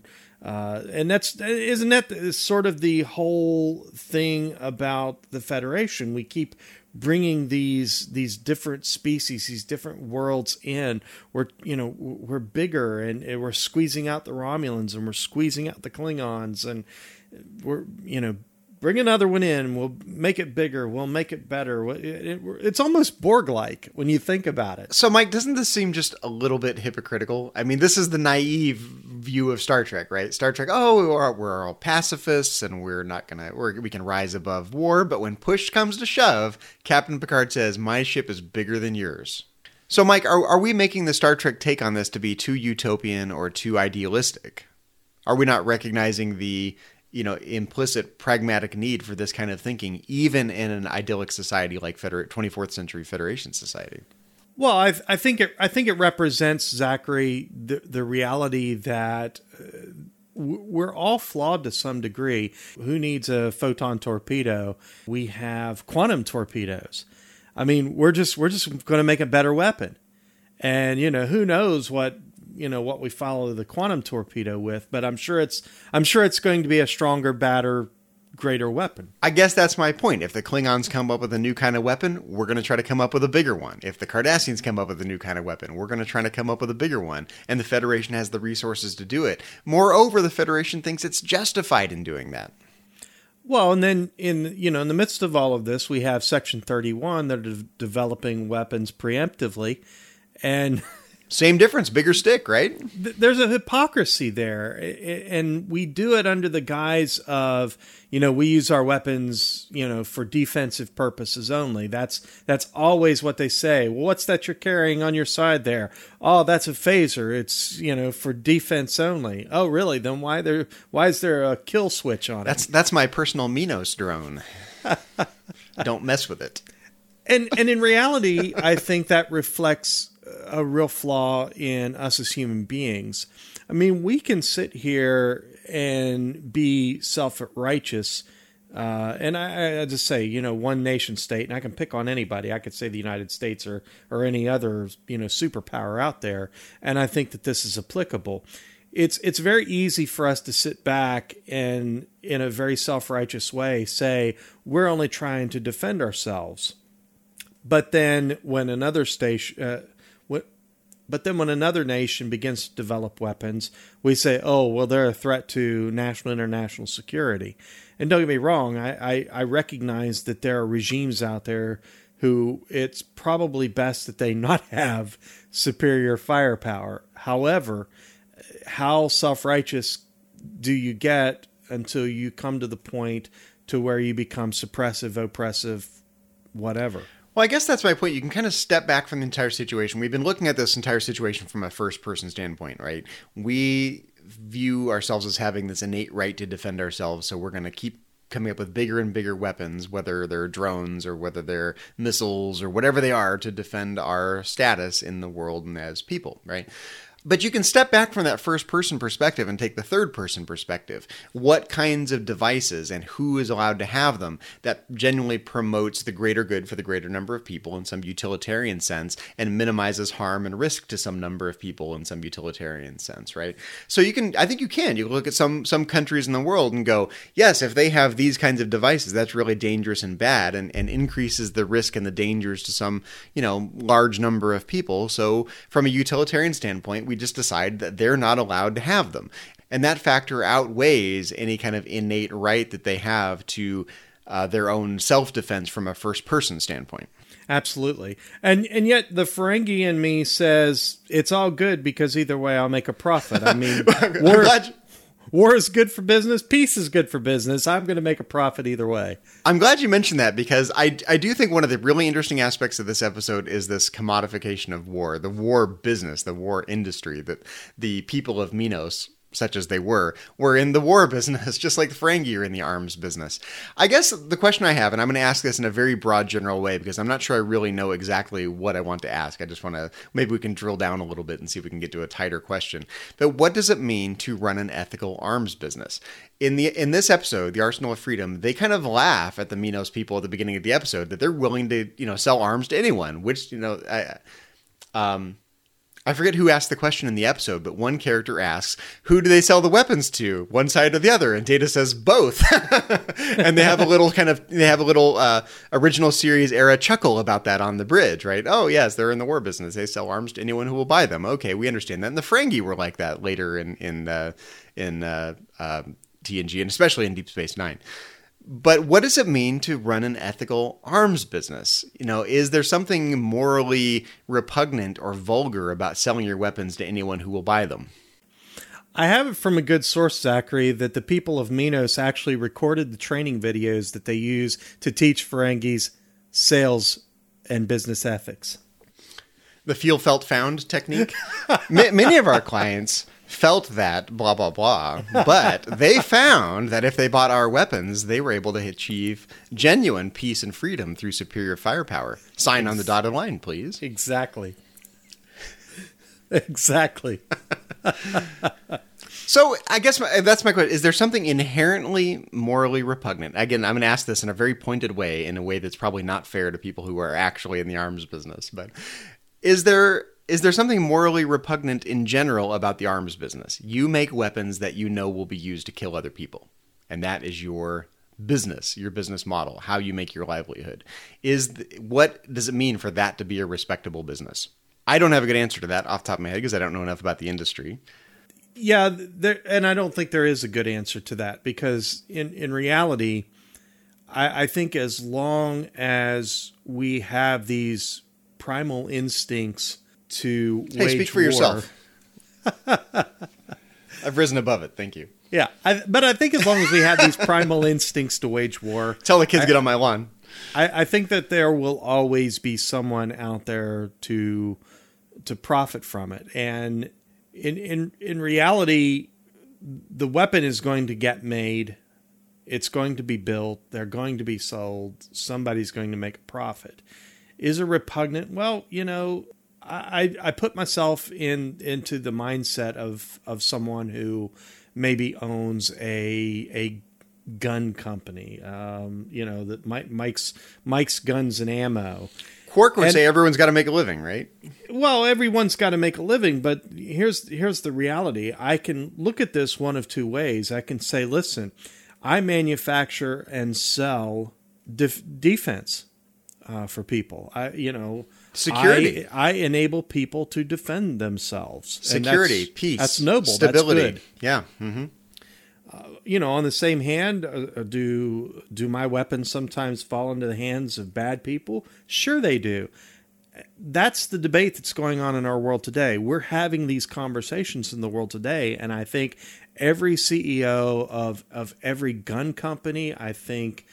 isn't that sort of the whole thing about the Federation? We keep bringing these different species, these different worlds in. We're bigger, and we're squeezing out the Romulans, and we're squeezing out the Klingons, and we're bring another one in. We'll make it bigger. We'll make it better. It's almost Borg-like when you think about it. So, Mike, doesn't this seem just a little bit hypocritical? I mean, this is the naive view of Star Trek, right? Star Trek, we're all pacifists and we can rise above war. But when push comes to shove, Captain Picard says, "My ship is bigger than yours." So, Mike, are we making the Star Trek take on this to be too utopian or too idealistic? Are we not recognizing the implicit pragmatic need for this kind of thinking, even in an idyllic society like 24th century Federation society? Well, I think it represents, Zachary, the reality that we're all flawed to some degree. Who needs a photon torpedo? We have quantum torpedoes. I mean, we're just going to make a better weapon, and who knows what we follow the quantum torpedo with, but I'm sure it's going to be a stronger, badder, greater weapon. I guess that's my point. If the Klingons come up with a new kind of weapon, we're going to try to come up with a bigger one. If the Cardassians come up with a new kind of weapon, we're going to try to come up with a bigger one. And the Federation has the resources to do it. Moreover, the Federation thinks it's justified in doing that. Well, and then in the midst of all of this, we have Section 31 that are developing weapons preemptively, and Same difference, bigger stick, right? There's a hypocrisy there, and we do it under the guise of, we use our weapons, for defensive purposes only. That's always what they say. Well, what's that you're carrying on your side there? Oh, that's a phaser. It's, for defense only. Oh, really? Then why is there a kill switch on it? That's my personal Minos drone. Don't mess with it. And in reality, I think that reflects a real flaw in us as human beings. I mean, we can sit here and be self-righteous, and I just say, one nation state, and I can pick on anybody. I could say the United States or any other, superpower out there, and I think that this is applicable. It's very easy for us to sit back and, in a very self-righteous way, say we're only trying to defend ourselves. But then when another when another nation begins to develop weapons, we say, oh, well, they're a threat to national and international security. And don't get me wrong, I recognize that there are regimes out there who it's probably best that they not have superior firepower. However, how self-righteous do you get until you come to the point to where you become suppressive, oppressive, whatever? Well, I guess that's my point. You can kind of step back from the entire situation. We've been looking at this entire situation from a first-person standpoint, right? We view ourselves as having this innate right to defend ourselves, so we're going to keep coming up with bigger and bigger weapons, whether they're drones or whether they're missiles or whatever they are, to defend our status in the world and as people, right? But you can step back from that first-person perspective and take the third-person perspective. What kinds of devices and who is allowed to have them that genuinely promotes the greater good for the greater number of people in some utilitarian sense and minimizes harm and risk to some number of people in some utilitarian sense, right? So you can look at some countries in the world and go, yes, if they have these kinds of devices, that's really dangerous and bad and increases the risk and the dangers to some, large number of people. So from a utilitarian standpoint, we just decide that they're not allowed to have them. And that factor outweighs any kind of innate right that they have to their own self-defense from a first-person standpoint. Absolutely. And yet the Ferengi in me says it's all good because either way I'll make a profit. I mean, war is good for business. Peace is good for business. I'm going to make a profit either way. I'm glad you mentioned that because I do think one of the really interesting aspects of this episode is this commodification of war, the war business, the war industry, that the people of Minos, such as they were in the war business, just like the Ferengi are in the arms business. I guess the question I have, and I'm going to ask this in a very broad general way because I'm not sure I really know exactly what I want to ask. I just want to, maybe we can drill down a little bit and see if we can get to a tighter question. But what does it mean to run an ethical arms business? In this episode, The Arsenal of Freedom, they kind of laugh at the Minos people at the beginning of the episode that they're willing to, sell arms to anyone, which, I forget who asked the question in the episode, but one character asks, who do they sell the weapons to? One side or the other? And Data says both. And they have a little original series era chuckle about that on the bridge, right? Oh, yes, they're in the war business. They sell arms to anyone who will buy them. Okay, we understand that. And the Ferengi were like that later in TNG, and especially in Deep Space Nine. But what does it mean to run an ethical arms business? Is there something morally repugnant or vulgar about selling your weapons to anyone who will buy them? I have it from a good source, Zachary, that the people of Minos actually recorded the training videos that they use to teach Ferengis sales and business ethics. The feel, felt, found technique? Many of our clients felt that, blah, blah, blah, but they found that if they bought our weapons, they were able to achieve genuine peace and freedom through superior firepower. Sign on the dotted line, please. Exactly. So I guess that's my question. Is there something inherently morally repugnant? Again, I'm going to ask this in a very pointed way, in a way that's probably not fair to people who are actually in the arms business, but is there something morally repugnant in general about the arms business? You make weapons that will be used to kill other people. And that is your business, your business model, how you make your livelihood. What does it mean for that to be a respectable business? I don't have a good answer to that off the top of my head because I don't know enough about the industry. Yeah, and I don't think there is a good answer to that because in reality, I think as long as we have these primal instincts to Hey, wage speak for war. yourself. I've risen above it. Thank you. Yeah, but I think as long as we have these primal instincts to wage war, Tell the kids get on my lawn. I think that there will always be someone out there to profit from it. And in reality, the weapon is going to get made. It's going to be built. They're going to be sold. Somebody's going to make a profit. Is it repugnant? Well, I put myself into the mindset of someone who maybe owns a gun company, that Mike's Guns and Ammo. Quark would say everyone's got to make a living, right? Well, everyone's got to make a living, but here's the reality. I can look at this one of two ways. I can say, listen, I manufacture and sell defense for people. Security. I enable people to defend themselves. Security, and peace, that's noble. stability. That's good. Yeah. Mm-hmm. On the same hand, do my weapons sometimes fall into the hands of bad people? Sure they do. That's the debate that's going on in our world today. We're having these conversations in the world today, and I think every CEO of every gun company, I think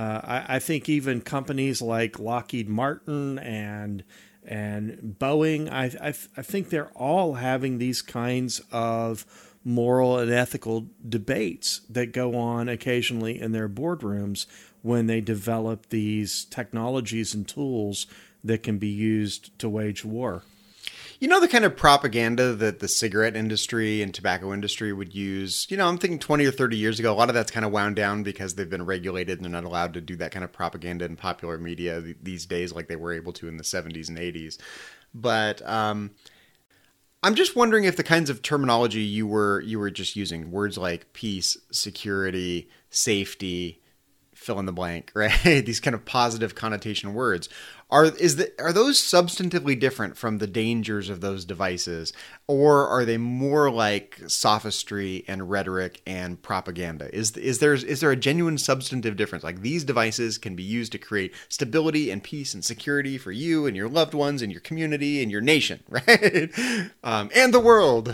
even companies like Lockheed Martin and Boeing, I think they're all having these kinds of moral and ethical debates that go on occasionally in their boardrooms when they develop these technologies and tools that can be used to wage war. The kind of propaganda that the cigarette industry and tobacco industry would use, I'm thinking 20 or 30 years ago, a lot of that's kind of wound down because they've been regulated and they're not allowed to do that kind of propaganda in popular media these days like they were able to in the 70s and 80s. But I'm just wondering if the kinds of terminology you were just using, words like peace, security, safety, fill in the blank, right? These kind of positive connotation words. Are those substantively different from the dangers of those devices, or are they more like sophistry and rhetoric and propaganda? Is there a genuine substantive difference? Like these devices can be used to create stability and peace and security for you and your loved ones and your community and your nation, right? And the world.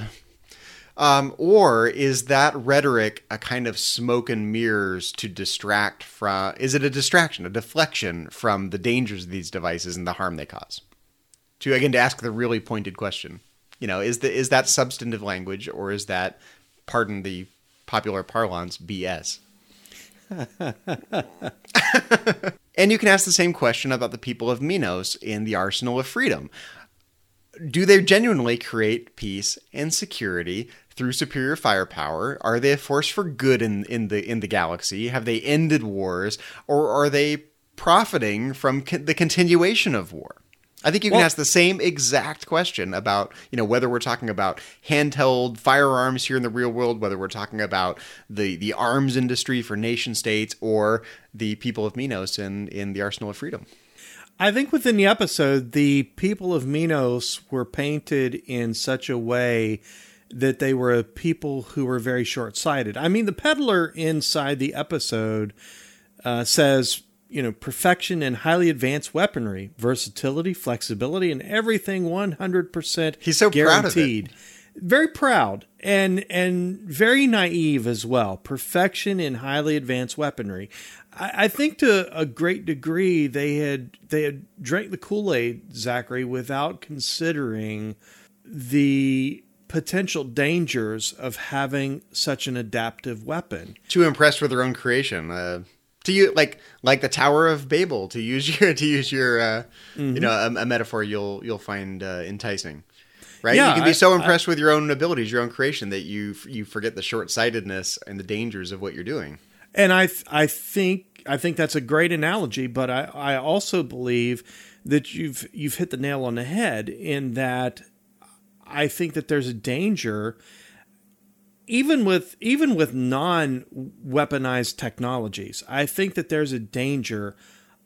Or is that rhetoric a kind of smoke and mirrors to distract from? Is it a distraction, a deflection from the dangers of these devices and the harm they cause? To ask the really pointed question, is that substantive language, or is that, pardon the popular parlance, BS? And you can ask the same question about the people of Minos in the Arsenal of Freedom. Do they genuinely create peace and security through superior firepower? Are they a force for good in the galaxy? Have they ended wars, or are they profiting from the continuation of war? I think you can ask the same exact question about, whether we're talking about handheld firearms here in the real world, whether we're talking about the arms industry for nation states, or the people of Minos in the Arsenal of Freedom. I think within the episode, the people of Minos were painted in such a way that they were people who were very short-sighted. I mean, the peddler inside the episode says, perfection and highly advanced weaponry, versatility, flexibility, and everything 100% He's so guaranteed. Proud of it. Very proud and very naive as well. Perfection in highly advanced weaponry. I think to a great degree they had drank the Kool-Aid, Zachary, without considering the potential dangers of having such an adaptive weapon. Too impressed with their own creation. To you, like the Tower of Babel, to use your a metaphor you'll find enticing. Right? Yeah, you can be so impressed with your own abilities, your own creation, that you forget the short-sightedness and the dangers of what you're doing. And I think that's a great analogy, but I also believe that you've hit the nail on the head in that I think that there's a danger even with non-weaponized technologies. I think that there's a danger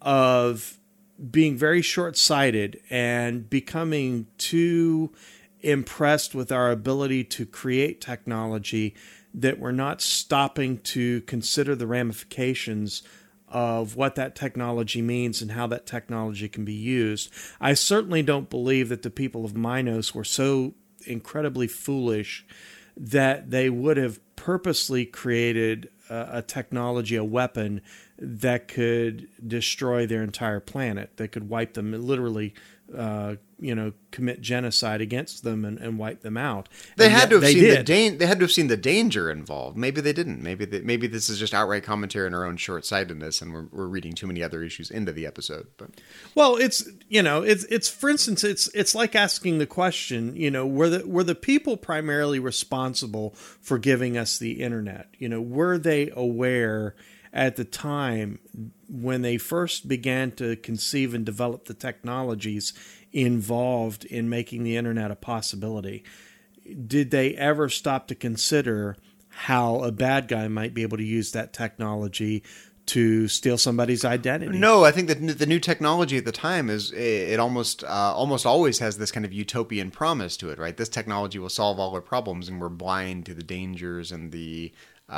of being very short-sighted and becoming too impressed with our ability to create technology that we're not stopping to consider the ramifications of what that technology means and how that technology can be used. I certainly don't believe that the people of Minos were so incredibly foolish that they would have purposely created a technology, a weapon that could destroy their entire planet, that could wipe them, literally, commit genocide against them and wipe them out. They had to have seen they had to have seen the danger involved. Maybe they didn't. Maybe this is just outright commentary on our own short-sightedness, and we're reading too many other issues into the episode. But well, it's for instance, it's like asking the question, were the people primarily responsible for giving us the internet? Were they aware at the time when they first began to conceive and develop the technologies involved in making the internet a possibility? Did they ever stop to consider how a bad guy might be able to use that technology to steal somebody's identity? No, I think that the new technology at the time it almost always has this kind of utopian promise to it, right? This technology will solve all our problems, and we're blind to the dangers and the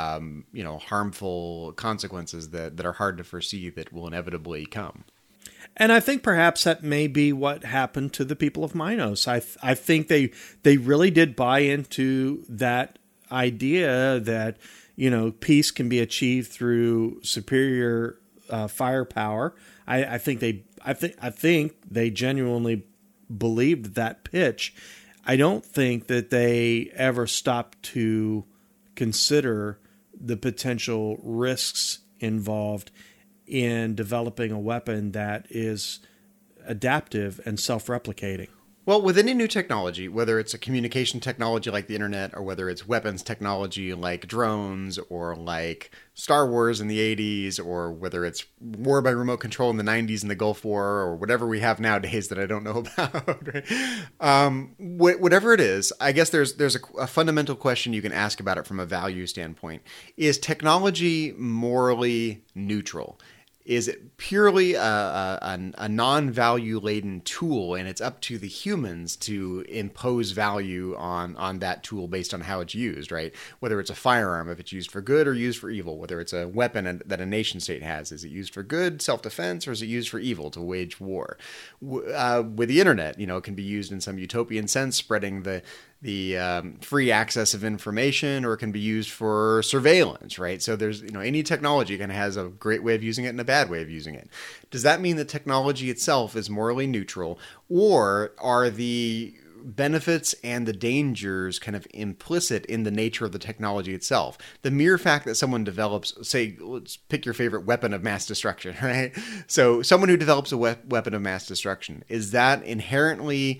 harmful consequences that are hard to foresee that will inevitably come. And I think perhaps that may be what happened to the people of Minos. I think they really did buy into that idea that, peace can be achieved through superior firepower. I think they genuinely believed that pitch. I don't think that they ever stopped to consider the potential risks involved in developing a weapon that is adaptive and self-replicating. Well, with any new technology, whether it's a communication technology like the internet, or whether it's weapons technology like drones, or like Star Wars in the 80s, or whether it's war by remote control in the 90s in the Gulf War, or whatever we have nowadays that I don't know about, right? Whatever it is, I guess there's a fundamental question you can ask about it from a value standpoint. Is technology morally neutral? Is it purely a non-value laden tool, and it's up to the humans to impose value on that tool based on how it's used, right? Whether it's a firearm, if it's used for good or used for evil, whether it's a weapon that a nation state has, is it used for good, self-defense, or is it used for evil, to wage war? With the internet, it can be used in some utopian sense, spreading the free access of information, or it can be used for surveillance, right? So there's, any technology kind of has a great way of using it and a bad way of using it. Does that mean the technology itself is morally neutral, or are the benefits and the dangers kind of implicit in the nature of the technology itself? The mere fact that someone develops, say, let's pick your favorite weapon of mass destruction, right? So someone who develops a weapon of mass destruction, is that inherently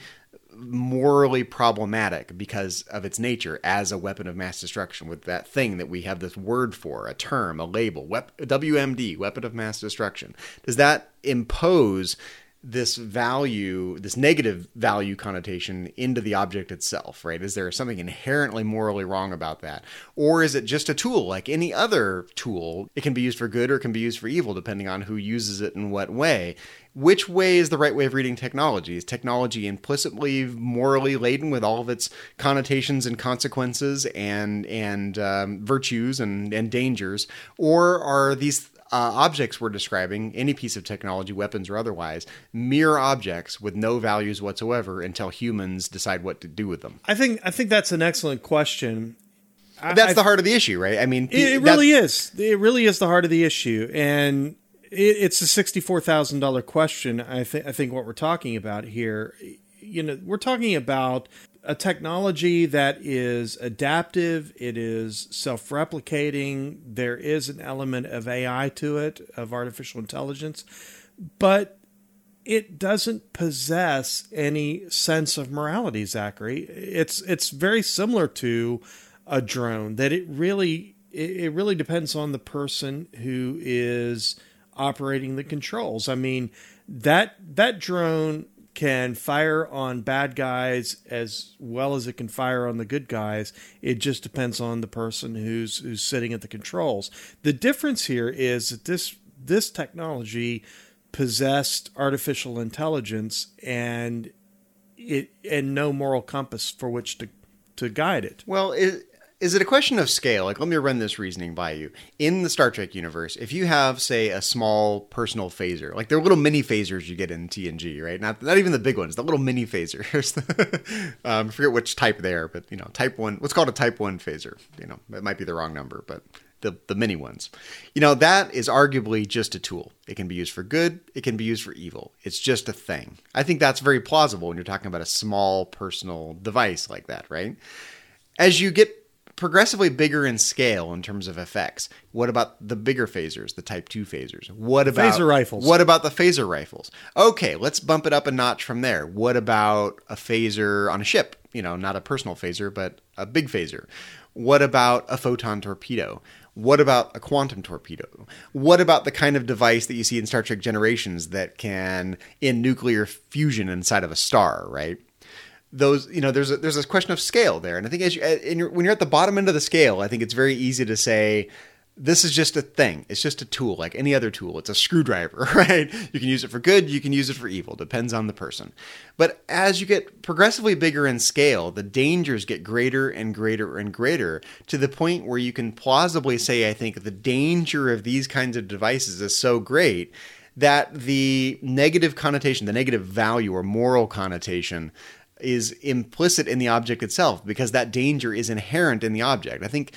morally problematic because of its nature as a weapon of mass destruction, with that thing that we have this word for, a term, a label, WMD, weapon of mass destruction? Does that impose this value, this negative value connotation into the object itself, right? Is there something inherently morally wrong about that? Or is it just a tool like any other tool? It can be used for good or it can be used for evil, depending on who uses it in what way. Which way is the right way of reading technology? Is technology implicitly morally laden with all of its connotations and consequences and virtues and dangers? Or are these objects we're describing, any piece of technology, weapons or otherwise, mere objects with no values whatsoever until humans decide what to do with them? I think that's an excellent question. That's the heart of the issue, right? I mean, it really is. It really is the heart of the issue, and it's a $64,000 question. I think what we're talking about here, we're talking about a technology that is adaptive, it is self-replicating, there is an element of AI to it, of artificial intelligence, but it doesn't possess any sense of morality, Zachary. It's very similar to a drone, that it really depends on the person who is operating the controls. I mean, that drone can fire on bad guys as well as it can fire on the good guys. It just depends on the person who's sitting at the controls. The difference here is that this technology possessed artificial intelligence and no moral compass for which to guide it. Well, Is it a question of scale? Like, let me run this reasoning by you. In the Star Trek universe, if you have, say, a small personal phaser, like they're little mini phasers you get in TNG, right? Not even the big ones, the little mini phasers. I forget which type they are, but, type 1, what's called a type 1 phaser. That might be the wrong number, but the mini ones. That is arguably just a tool. It can be used for good. It can be used for evil. It's just a thing. I think that's very plausible when you're talking about a small personal device like that, right? As you get progressively bigger in scale in terms of effects, what about the bigger phasers, the Type 2 phasers? What about phaser rifles? What about the phaser rifles? Okay, let's bump it up a notch from there. What about a phaser on a ship? Not a personal phaser, but a big phaser. What about a photon torpedo? What about a quantum torpedo? What about the kind of device that you see in Star Trek Generations that can end nuclear fusion inside of a star, right? Those, there's a question of scale there. And I think when you're at the bottom end of the scale, I think it's very easy to say, this is just a thing. It's just a tool like any other tool. It's a screwdriver, right? You can use it for good. You can use it for evil. Depends on the person. But as you get progressively bigger in scale, the dangers get greater and greater and greater to the point where you can plausibly say, I think, the danger of these kinds of devices is so great that the negative connotation, the negative value or moral connotation is implicit in the object itself because that danger is inherent in the object. I think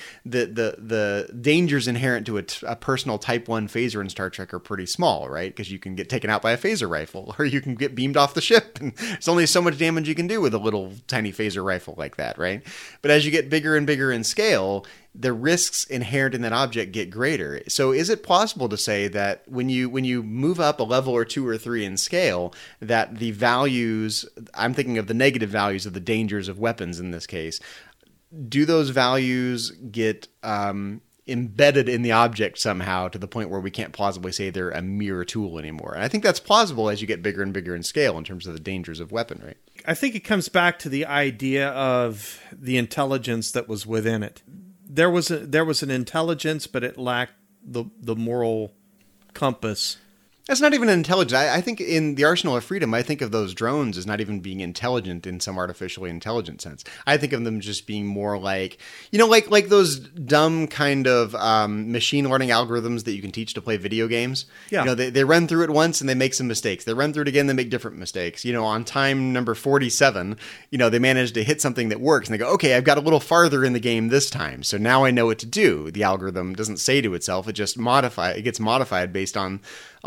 the dangers inherent to a personal Type 1 phaser in Star Trek are pretty small, right? Because you can get taken out by a phaser rifle or you can get beamed off the ship. And there's only so much damage you can do with a little tiny phaser rifle like that, right? But as you get bigger and bigger in scale, the risks inherent in that object get greater. So is it possible to say that when you move up a level or 2 or 3 in scale, that the values, I'm thinking of the negative values of the dangers of weapons in this case, do those values get embedded in the object somehow to the point where we can't plausibly say they're a mere tool anymore? And I think that's plausible as you get bigger and bigger in scale in terms of the dangers of weaponry. I think it comes back to the idea of the intelligence that was within it. There was an intelligence, but it lacked the moral compass. That's not even intelligent. I think in the Arsenal of Freedom, I think of those drones as not even being intelligent in some artificially intelligent sense. I think of them just being more like, like those dumb kind of machine learning algorithms that you can teach to play video games. Yeah. They run through it once and they make some mistakes. They run through it again, they make different mistakes. On time number 47, they manage to hit something that works and they go, okay, I've got a little farther in the game this time. So now I know what to do. The algorithm doesn't say to itself, it just gets modified based on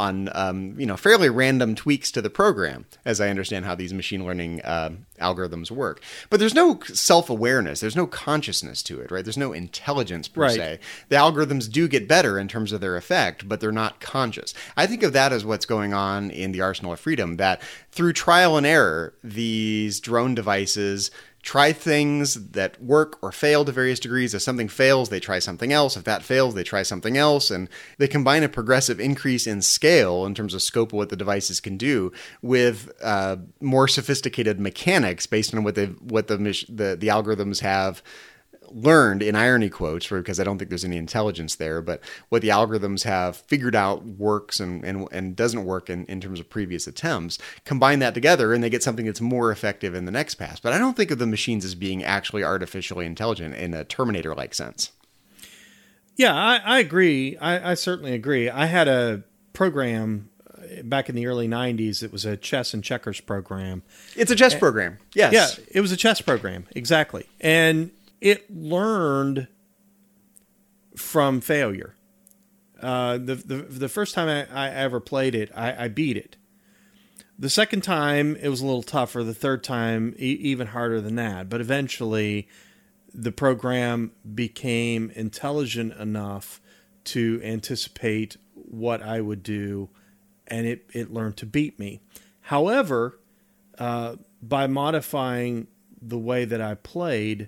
fairly random tweaks to the program, as I understand how these machine learning algorithms work. But there's no self-awareness. There's no consciousness to it, right? There's no intelligence per se. The algorithms do get better in terms of their effect, but they're not conscious. I think of that as what's going on in the Arsenal of Freedom, that through trial and error, these drone devices try things that work or fail to various degrees. If something fails, they try something else. If that fails, they try something else. And they combine a progressive increase in scale in terms of scope of what the devices can do with more sophisticated mechanics based on what the algorithms have learned, in irony quotes, because I don't think there's any intelligence there, but what the algorithms have figured out works and doesn't work in terms of previous attempts, combine that together and they get something that's more effective in the next pass. But I don't think of the machines as being actually artificially intelligent in a Terminator-like sense. Yeah, I agree. I certainly agree. I had a program back in the early 90s. It was a chess and checkers program. It's a chess program. Yes. Yeah, it was a chess program. Exactly. And it learned from failure. The first time I ever played it, I beat it. The second time, it was a little tougher. The third time, even harder than that. But eventually, the program became intelligent enough to anticipate what I would do, and it learned to beat me. However, by modifying the way that I played,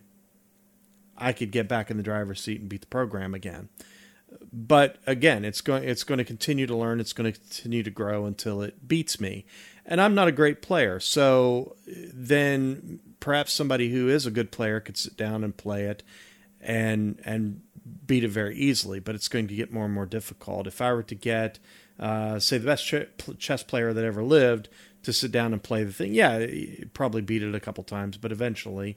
I could get back in the driver's seat and beat the program again. But again, it's going to continue to learn. It's going to continue to grow until it beats me. And I'm not a great player. So then perhaps somebody who is a good player could sit down and play it and beat it very easily. But it's going to get more and more difficult. If I were to get, say, the best chess player that ever lived to sit down and play the thing, yeah, probably beat it a couple times, but eventually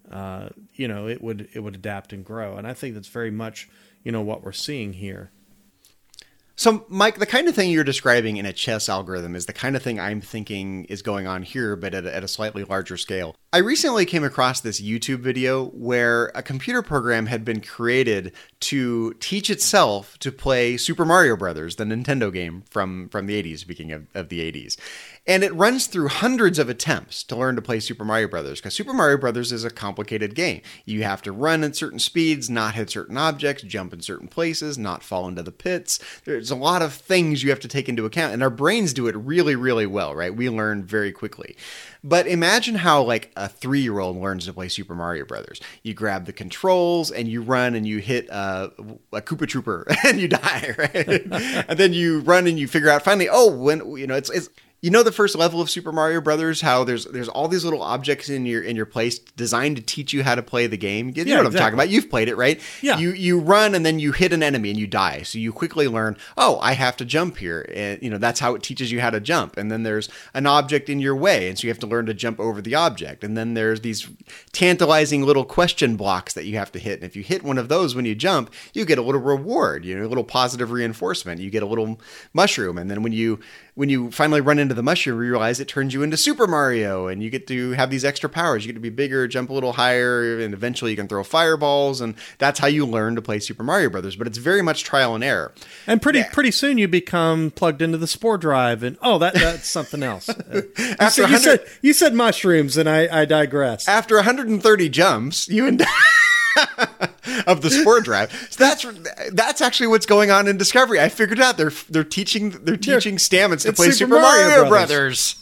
it would adapt and grow. And I think that's very much, what we're seeing here. So, Mike, the kind of thing you're describing in a chess algorithm is the kind of thing I'm thinking is going on here, but at a slightly larger scale. I recently came across this YouTube video where a computer program had been created to teach itself to play Super Mario Brothers, the Nintendo game from the 80s, speaking of the 80s. And it runs through hundreds of attempts to learn to play Super Mario Brothers, because Super Mario Brothers is a complicated game. You have to run at certain speeds, not hit certain objects, jump in certain places, not fall into the pits. There's a lot of things you have to take into account, and our brains do it really, really well, right? We learn very quickly. But imagine how like a 3-year-old learns to play Super Mario Brothers. You grab the controls and you run and you hit a Koopa Trooper and you die, right? And then you run and you figure out finally, it's the first level of Super Mario Brothers, how there's all these little objects in your place designed to teach you how to play the game. You know what I'm talking about. You've played it, right? Yeah. You run and then you hit an enemy and you die. So you quickly learn, I have to jump here. And that's how it teaches you how to jump. And then there's an object in your way, and so you have to learn to jump over the object. And then there's these tantalizing little question blocks that you have to hit. And if you hit one of those when you jump, you get a little reward, a little positive reinforcement. You get a little mushroom. And then when you finally run into the mushroom, you realize it turns you into Super Mario, and you get to have these extra powers. You get to be bigger, jump a little higher, and eventually you can throw fireballs, and that's how you learn to play Super Mario Brothers. But it's very much trial and error. And pretty soon you become plugged into the Spore Drive, and that's something else. You said mushrooms, and I digress. After 130 jumps, you end of the Spore Drive. So that's actually what's going on in Discovery. I figured out they're teaching Stamets to play Super Mario Brothers.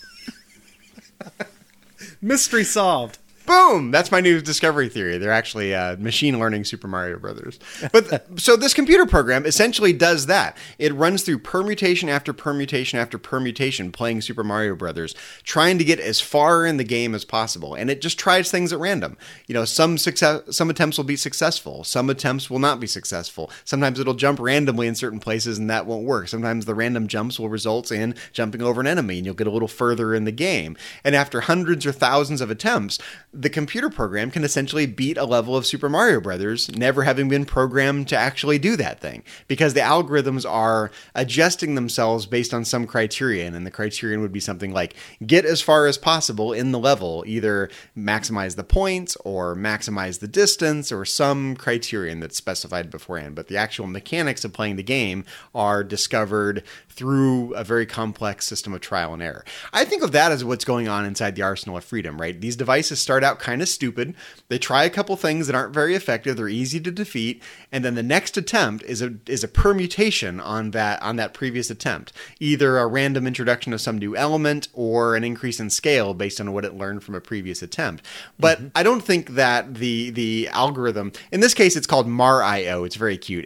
Mystery solved. Boom! That's my new Discovery theory. They're actually machine learning Super Mario Brothers. But so this computer program essentially does that. It runs through permutation after permutation after permutation, playing Super Mario Brothers, trying to get as far in the game as possible. And it just tries things at random. Some attempts will be successful. Some attempts will not be successful. Sometimes it'll jump randomly in certain places, and that won't work. Sometimes the random jumps will result in jumping over an enemy, and you'll get a little further in the game. And after hundreds or thousands of attempts, the computer program can essentially beat a level of Super Mario Brothers, never having been programmed to actually do that thing, because the algorithms are adjusting themselves based on some criterion, and the criterion would be something like get as far as possible in the level, either maximize the points or maximize the distance or some criterion that's specified beforehand. But the actual mechanics of playing the game are discovered through a very complex system of trial and error. I think of that as what's going on inside the Arsenal of Freedom, right? These devices start out kind of stupid. They try a couple things that aren't very effective. They're easy to defeat. And then the next attempt is a permutation on that previous attempt. Either a random introduction of some new element or an increase in scale based on what it learned from a previous attempt. But I don't think that the algorithm, in this case, it's called MARIO. It's very cute.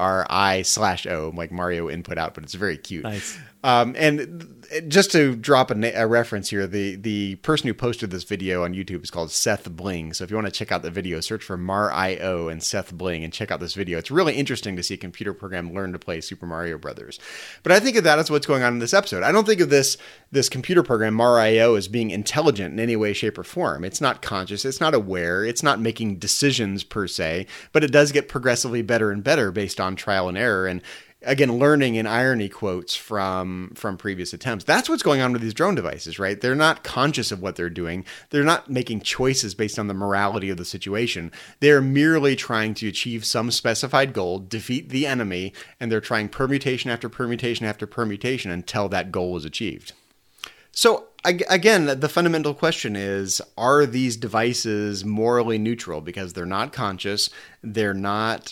MARI/O, like Mario input output. It's very cute. Nice. And just to drop a reference here, the person who posted this video on YouTube is called Seth Bling. So if you want to check out the video, search for MARIO and Seth Bling and check out this video. It's really interesting to see a computer program learn to play Super Mario Brothers. But I think of that as what's going on in this episode. I don't think of this computer program, MARIO, as being intelligent in any way, shape, or form. It's not conscious. It's not aware. It's not making decisions per se. But it does get progressively better and better based on trial and error. And again, learning in irony quotes from previous attempts. That's what's going on with these drone devices, right? They're not conscious of what they're doing. They're not making choices based on the morality of the situation. They're merely trying to achieve some specified goal, defeat the enemy, and they're trying permutation after permutation after permutation until that goal is achieved. So again, the fundamental question is, are these devices morally neutral? Because they're not conscious. They're not...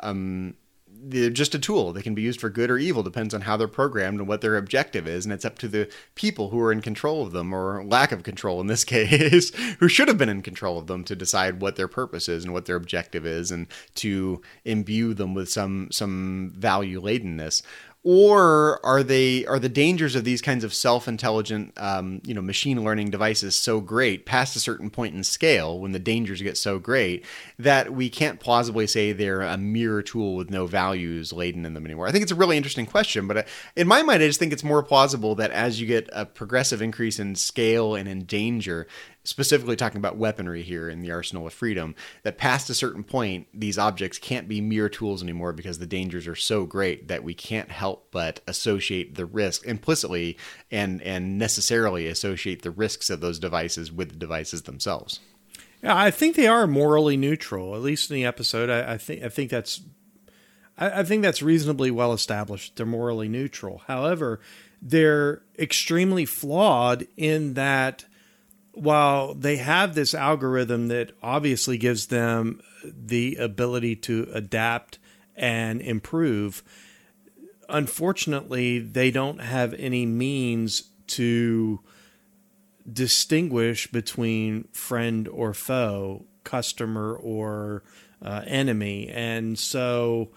they're just a tool. They can be used for good or evil, depends on how they're programmed and what their objective is. And it's up to the people who are in control of them, or lack of control in this case, who should have been in control of them, to decide what their purpose is and what their objective is, and to imbue them with some value-ladenness. Or are the dangers of these kinds of self-intelligent, machine learning devices so great past a certain point in scale, when the dangers get so great, that we can't plausibly say they're a mere tool with no values laden in them anymore? I think it's a really interesting question, but in my mind, I just think it's more plausible that as you get a progressive increase in scale and in danger, specifically talking about weaponry here in the Arsenal of Freedom, that past a certain point, these objects can't be mere tools anymore because the dangers are so great that we can't help but associate the risk implicitly and necessarily associate the risks of those devices with the devices themselves. Yeah, I think they are morally neutral, at least in the episode. I think that's reasonably well established. They're morally neutral. However, they're extremely flawed in that while they have this algorithm that obviously gives them the ability to adapt and improve, unfortunately, they don't have any means to distinguish between friend or foe, customer or enemy. And so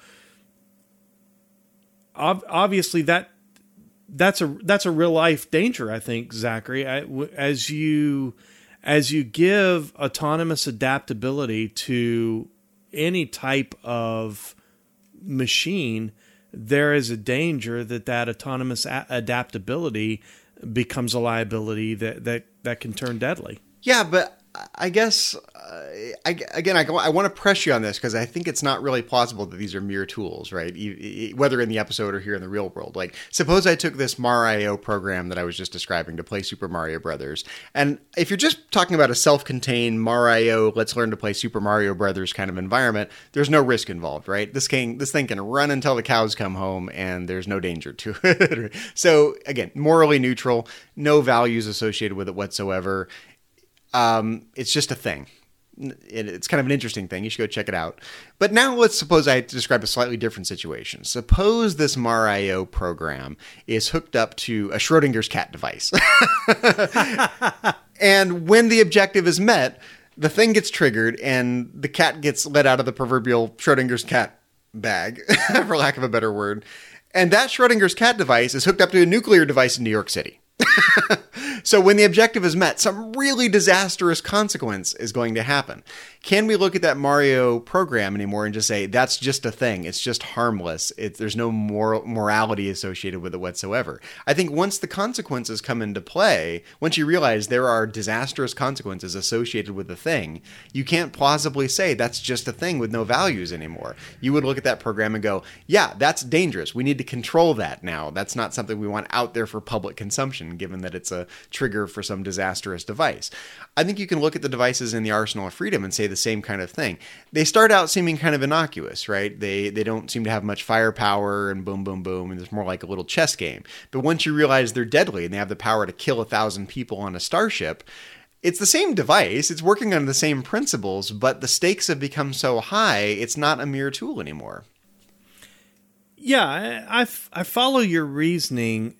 obviously that's a real life danger, I think, Zachary. As you give autonomous adaptability to any type of machine, there is a danger that autonomous adaptability becomes a liability that can turn deadly. Yeah, but I guess, I want to press you on this because I think it's not really plausible that these are mere tools, right? Whether in the episode or here in the real world. Like, suppose I took this Mario program that I was just describing to play Super Mario Brothers. And if you're just talking about a self-contained Mario, let's learn to play Super Mario Brothers kind of environment, there's no risk involved, right? This thing can run until the cows come home and there's no danger to it. So, again, morally neutral, no values associated with it whatsoever. It's just a thing. It's kind of an interesting thing. You should go check it out. But now let's suppose I describe a slightly different situation. Suppose this Mario program is hooked up to a Schrodinger's cat device. And when the objective is met, the thing gets triggered and the cat gets let out of the proverbial Schrodinger's cat bag, for lack of a better word. And that Schrodinger's cat device is hooked up to a nuclear device in New York City. So when the objective is met, some really disastrous consequence is going to happen. Can we look at that Mario program anymore and just say, that's just a thing. It's just harmless. There's no morality associated with it whatsoever. I think once the consequences come into play, once you realize there are disastrous consequences associated with the thing, you can't plausibly say that's just a thing with no values anymore. You would look at that program and go, yeah, that's dangerous. We need to control that now. That's not something we want out there for public consumption, given that it's a trigger for some disastrous device. I think you can look at the devices in the Arsenal of Freedom and say the same kind of thing. They start out seeming kind of innocuous, right? They don't seem to have much firepower and boom, boom, boom, and it's more like a little chess game. But once you realize they're deadly and they have the power to kill 1,000 people on a starship, it's the same device, it's working on the same principles, but the stakes have become so high, it's not a mere tool anymore. Yeah, I follow your reasoning.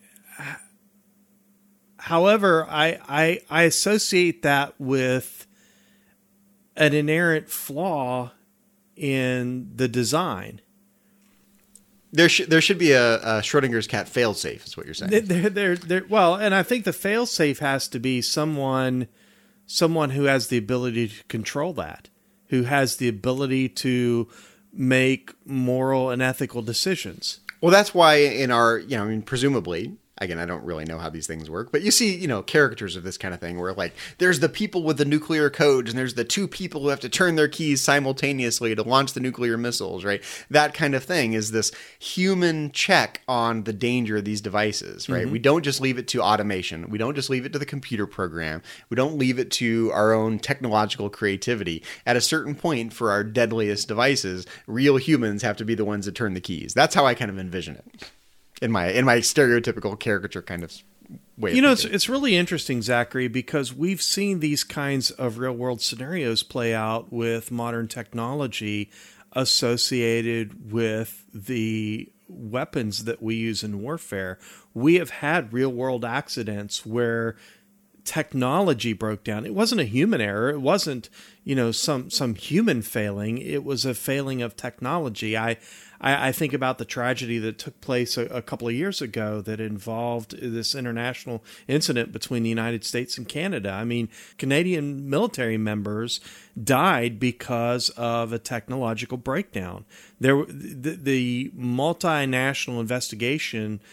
However, I associate that with an inherent flaw in the design. There should be a Schrodinger's cat failsafe, is what you're saying. Well, and I think the failsafe has to be someone who has the ability to control that, who has the ability to make moral and ethical decisions. Well, that's why in our, presumably, again, I don't really know how these things work, but you see, caricatures of this kind of thing where like there's the people with the nuclear codes and there's the two people who have to turn their keys simultaneously to launch the nuclear missiles, right? That kind of thing is this human check on the danger of these devices, right? Mm-hmm. We don't just leave it to automation. We don't just leave it to the computer program. We don't leave it to our own technological creativity. At a certain point for our deadliest devices, real humans have to be the ones that turn the keys. That's how I kind of envision it. In my stereotypical caricature kind of way. It's really interesting, Zachary, because we've seen these kinds of real world scenarios play out with modern technology associated with the weapons that we use in warfare. We have had real world accidents where technology broke down. It wasn't a human error. It wasn't, some human failing. It was a failing of technology. I think about the tragedy that took place a couple of years ago that involved this international incident between the United States and Canada. I mean, Canadian military members died because of a technological breakdown. The multinational investigation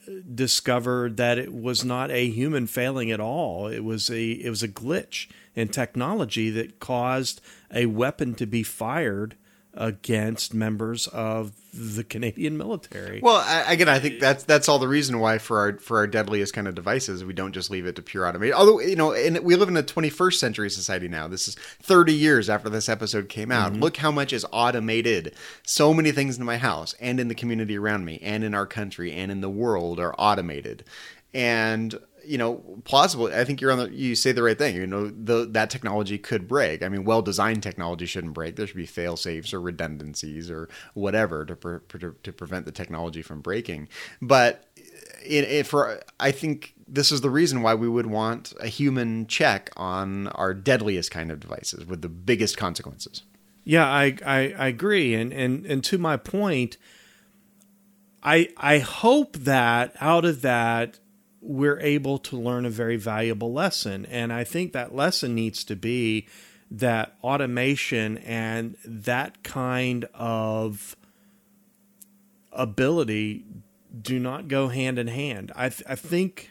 discovered that it was not a human failing at all. It was a glitch in technology that caused a weapon to be fired against members of the Canadian military. Well, I think that's all the reason why for our deadliest kind of devices, we don't just leave it to pure automation. Although, and we live in a 21st century society now. This is 30 years after this episode came out. Mm-hmm. Look how much is automated. So many things in my house and in the community around me and in our country and in the world are automated. And plausible. I think you say the right thing. That technology could break. I mean, well-designed technology shouldn't break. There should be fail-safes or redundancies or whatever to prevent the technology from breaking. But I think this is the reason why we would want a human check on our deadliest kind of devices with the biggest consequences. Yeah, I agree. And to my point, I hope that out of that, we're able to learn a very valuable lesson. And I think that lesson needs to be that automation and that kind of ability do not go hand in hand. I think,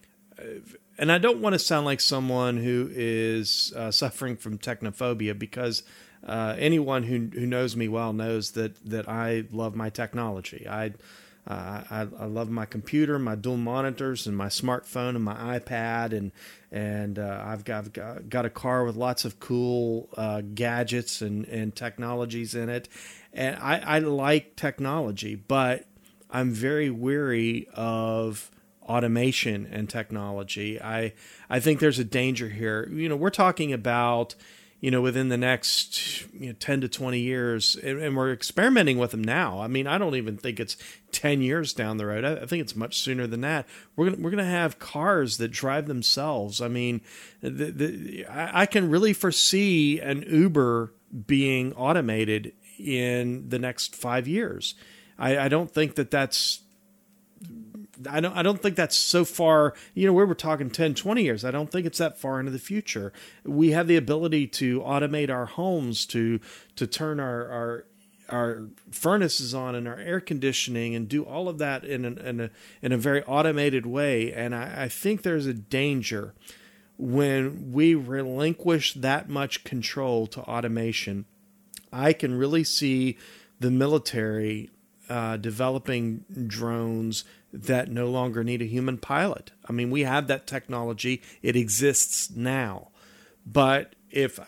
and I don't want to sound like someone who is suffering from technophobia, because anyone who knows me well knows that I love my technology. I love my computer, my dual monitors, and my smartphone, and my iPad, and I've got a car with lots of cool gadgets and technologies in it, and I like technology, but I'm very weary of automation and technology. I think there's a danger here. We're talking about within the next 10 to 20 years, and we're experimenting with them now. I mean, I don't even think it's 10 years down the road. I think it's much sooner than that. We're gonna have cars that drive themselves. I mean, I can really foresee an Uber being automated in the next 5 years. I don't think that's. I don't think that's so far, we were talking 10, 20 years. I don't think it's that far into the future. We have the ability to automate our homes, to turn our furnaces on and our air conditioning, and do all of that in a very automated way. And I think there's a danger when we relinquish that much control to automation. I can really see the military developing drones that no longer need a human pilot. I mean, we have that technology; it exists now. But if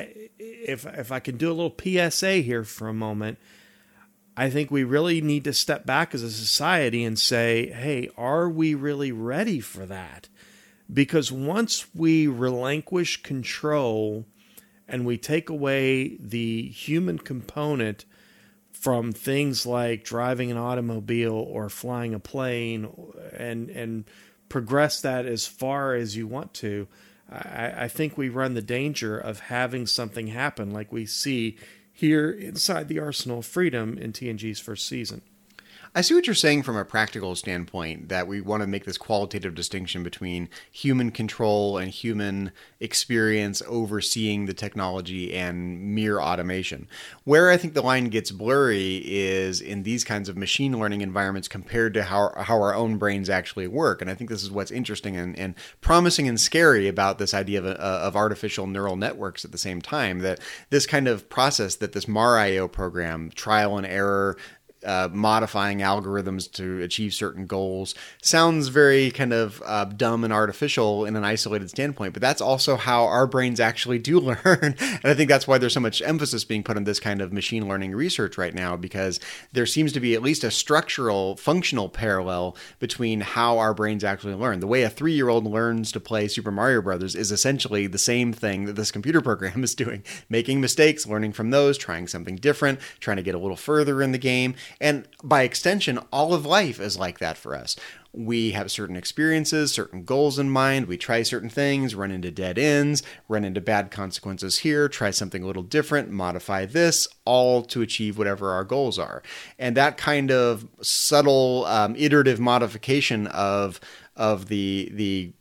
I can do a little PSA here for a moment, I think we really need to step back as a society and say, "Hey, are we really ready for that?" Because once we relinquish control and we take away the human component from things like driving an automobile or flying a plane, and progress that as far as you want to, I think we run the danger of having something happen like we see here inside the Arsenal of Freedom in TNG's first season. I see what you're saying from a practical standpoint, that we want to make this qualitative distinction between human control and human experience overseeing the technology and mere automation. Where I think the line gets blurry is in these kinds of machine learning environments compared to how our own brains actually work. And I think this is what's interesting and promising and scary about this idea of artificial neural networks at the same time, that this kind of process, that this MAR-IO program, trial and error, modifying algorithms to achieve certain goals, sounds very kind of dumb and artificial in an isolated standpoint, but that's also how our brains actually do learn. And I think that's why there's so much emphasis being put on this kind of machine learning research right now, because there seems to be at least a structural, functional parallel between how our brains actually learn. The way a 3-year-old learns to play Super Mario Brothers is essentially the same thing that this computer program is doing, making mistakes, learning from those, trying something different, trying to get a little further in the game. And by extension, all of life is like that for us. We have certain experiences, certain goals in mind. We try certain things, run into dead ends, run into bad consequences here, try something a little different, modify this, all to achieve whatever our goals are. And that kind of subtle, iterative modification of the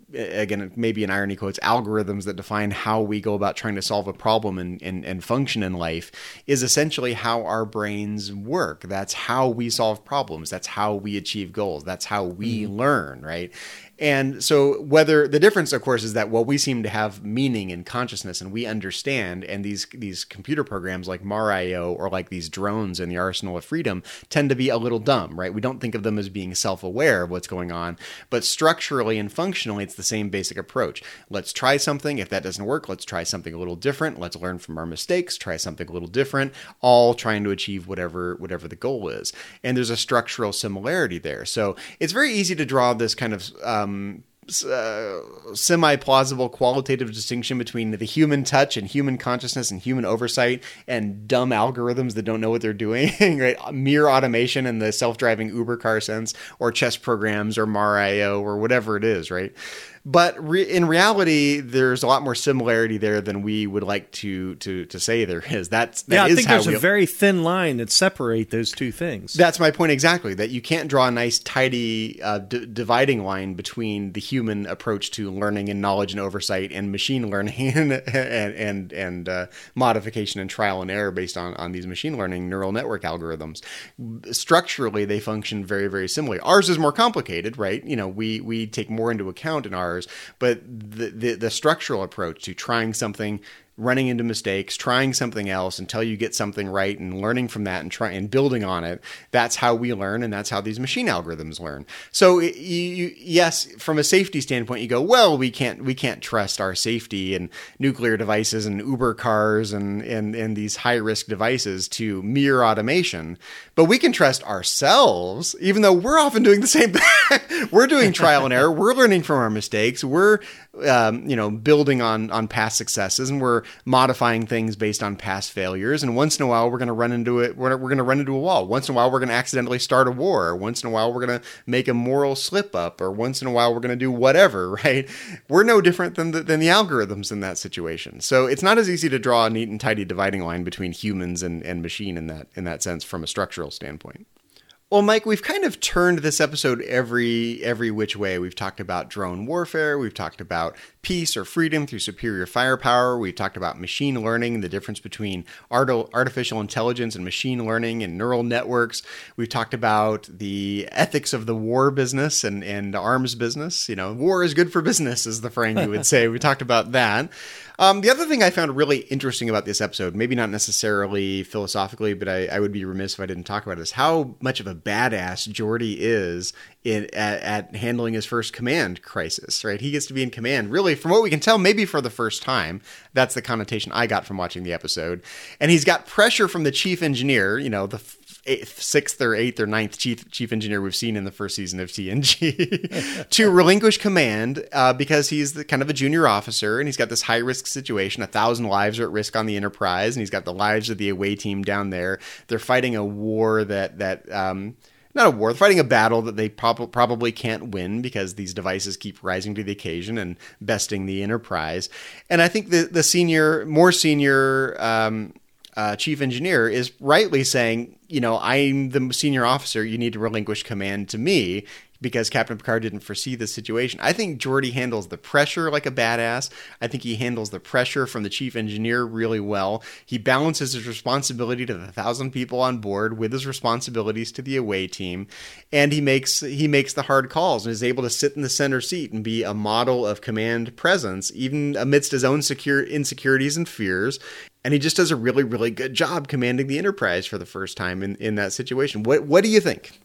again, maybe in irony quotes, algorithms that define how we go about trying to solve a problem and function in life is essentially how our brains work. That's how we solve problems. That's how we achieve goals. That's how we learn, right? And so whether the difference, of course, is that, well, we seem to have meaning and consciousness and we understand, and these computer programs like Mar.io or like these drones in the Arsenal of Freedom tend to be a little dumb, right? We don't think of them as being self-aware of what's going on, but structurally and functionally, it's the same basic approach. Let's try something. If that doesn't work, let's try something a little different. Let's learn from our mistakes, try something a little different, all trying to achieve whatever the goal is. And there's a structural similarity there. So it's very easy to draw this kind of semi-plausible qualitative distinction between the human touch and human consciousness and human oversight and dumb algorithms that don't know what they're doing, right? Mere automation in the self-driving Uber car sense, or chess programs or Mar.io or whatever it is, right? But in reality, there's a lot more similarity there than we would like to say there is. I think there's a very thin line that separate those two things. That's my point exactly, that you can't draw a nice, tidy dividing line between the human approach to learning and knowledge and oversight and machine learning and modification and trial and error based on these machine learning neural network algorithms. Structurally, they function very, very similarly. Ours is more complicated, right? We take more into account in ours, but the structural approach to trying something, running into mistakes, trying something else until you get something right and learning from that and building on it. That's how we learn, and that's how these machine algorithms learn. So yes, from a safety standpoint, you go, well, we can't trust our safety and nuclear devices and Uber cars and these high risk devices to mere automation, but we can trust ourselves, even though we're often doing the same thing. We're doing trial and error. We're learning from our mistakes. We're building on past successes, and we're modifying things based on past failures. And once in a while, we're going to run into it. We're going to run into a wall. Once in a while, we're going to accidentally start a war. Or once in a while, we're going to make a moral slip up. Or once in a while, we're going to do whatever, right? We're no different than the algorithms in that situation. So it's not as easy to draw a neat and tidy dividing line between humans and machine in that sense from a structural standpoint. Well, Mike, we've kind of turned this episode every which way. We've talked about drone warfare. We've talked about peace or freedom through superior firepower. We've talked about machine learning, the difference between artificial intelligence and machine learning and neural networks. We've talked about the ethics of the war business and arms business. War is good for business, is the Ferengi would say. We talked about that. The other thing I found really interesting about this episode, maybe not necessarily philosophically, but I would be remiss if I didn't talk about it, is how much of a badass Geordi is at handling his first command crisis, right? He gets to be in command, really, from what we can tell, maybe for the first time. That's the connotation I got from watching the episode. And he's got pressure from the chief engineer, the sixth or eighth or ninth chief engineer we've seen in the first season of TNG to relinquish command because he's kind of a junior officer and he's got this high risk situation. 1,000 lives are at risk on the Enterprise, and he's got the lives of the away team down there. They're fighting a war not a war, they're fighting a battle that they probably can't win because these devices keep rising to the occasion and besting the Enterprise. And I think the more senior chief engineer is rightly saying, I'm the senior officer, you need to relinquish command to me, because Captain Picard didn't foresee this situation. I think Geordi handles the pressure like a badass. I think he handles the pressure from the chief engineer really well. He balances his responsibility to the 1,000 people on board with his responsibilities to the away team. And he makes the hard calls and is able to sit in the center seat and be a model of command presence, even amidst his own insecurities and fears. And he just does a really, really good job commanding the Enterprise for the first time in that situation. What do you think?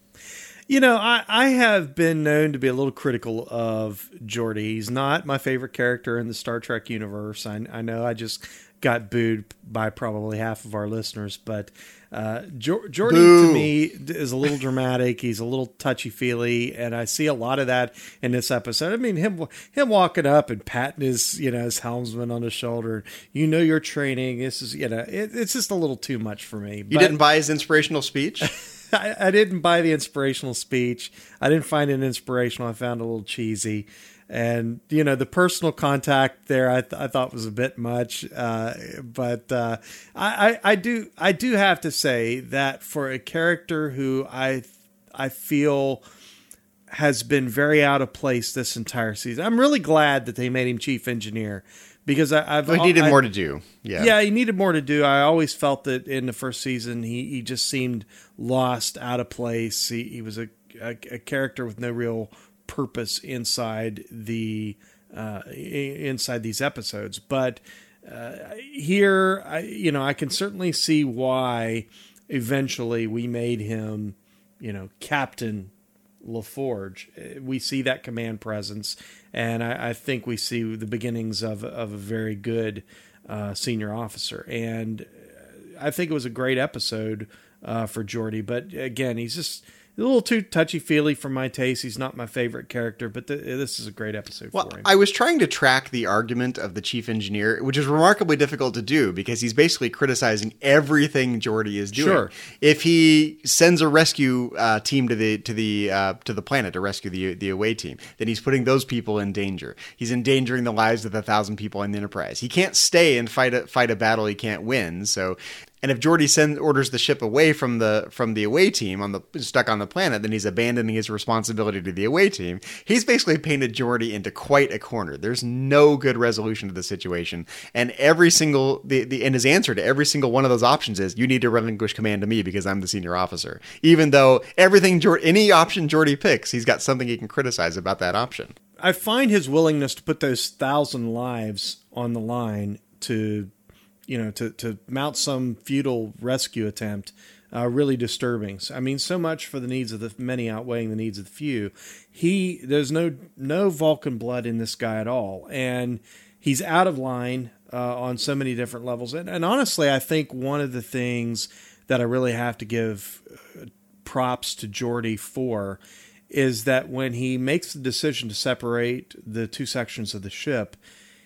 I have been known to be a little critical of Geordi. He's not my favorite character in the Star Trek universe. I know I just got booed by probably half of our listeners, but Geordi to me is a little dramatic. He's a little touchy-feely, and I see a lot of that in this episode. I mean, him walking up and patting his helmsman on the shoulder. Your training. This is it's just a little too much for me. You didn't buy his inspirational speech? I didn't buy the inspirational speech. I didn't find it inspirational. I found it a little cheesy. And, the personal contact there I thought was a bit much. But I do have to say that for a character who I feel has been very out of place this entire season. I'm really glad that they made him chief engineer, because he needed more to do. Yeah, he needed more to do. I always felt that in the first season, he just seemed lost, out of place. He was a character with no real purpose inside these episodes. But here, I can certainly see why eventually we made him, Captain LaForge. We see that command presence, and I think we see the beginnings of a very good senior officer. And I think it was a great episode for Geordi, but again, he's just a little too touchy-feely for my taste. He's not my favorite character, but this is a great episode for him. I was trying to track the argument of the chief engineer, which is remarkably difficult to do because he's basically criticizing everything Geordi is doing. Sure. If he sends a rescue team to the planet to rescue the away team, then he's putting those people in danger. He's endangering the lives of 1,000 people on the Enterprise. He can't stay and fight a battle he can't win. So. And if Geordi orders the ship away from the away team stuck on the planet, then he's abandoning his responsibility to the away team. He's basically painted Geordi into quite a corner. There's no good resolution to the situation, and every single and his answer to every single one of those options is, you need to relinquish command to me because I'm the senior officer. Even though any option Geordi picks, he's got something he can criticize about that option. I find his willingness to put those 1,000 lives on the line to mount some futile rescue attempt, really disturbing. I mean, so much for the needs of the many outweighing the needs of the few. There's no Vulcan blood in this guy at all, and he's out of line on so many different levels. And honestly, I think one of the things that I really have to give props to Geordi for is that when he makes the decision to separate the two sections of the ship,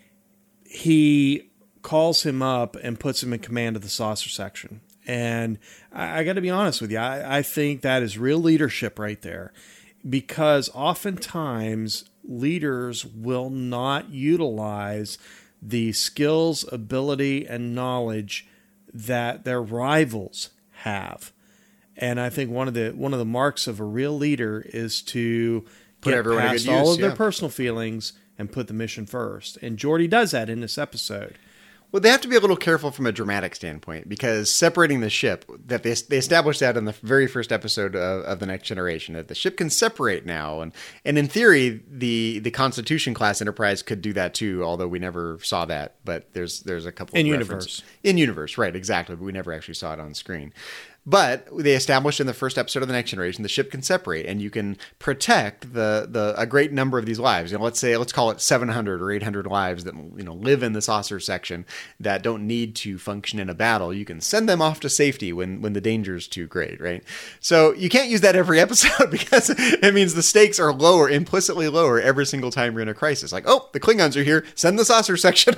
he calls him up and puts him in command of the saucer section. And I got to be honest with you, I think that is real leadership right there, because oftentimes leaders will not utilize the skills, ability, and knowledge that their rivals have. And I think one of the marks of a real leader is to get past all of their personal feelings and put the mission first. And Geordi does that in this episode. Well, they have to be a little careful from a dramatic standpoint, because separating the ship, that they established that in the very first episode of The Next Generation, that the ship can separate now. And in theory, the Constitution class Enterprise could do that too, although we never saw that. But there's a couple of references. In universe, right, exactly. But we never actually saw it on screen. But they established in the first episode of The Next Generation, the ship can separate, and you can protect a great number of these lives. Let's call it 700 or 800 lives that live in the saucer section that don't need to function in a battle. You can send them off to safety when the danger is too great, right? So you can't use that every episode, because it means the stakes are implicitly lower every single time you're in a crisis. Like, oh, the Klingons are here, send the saucer section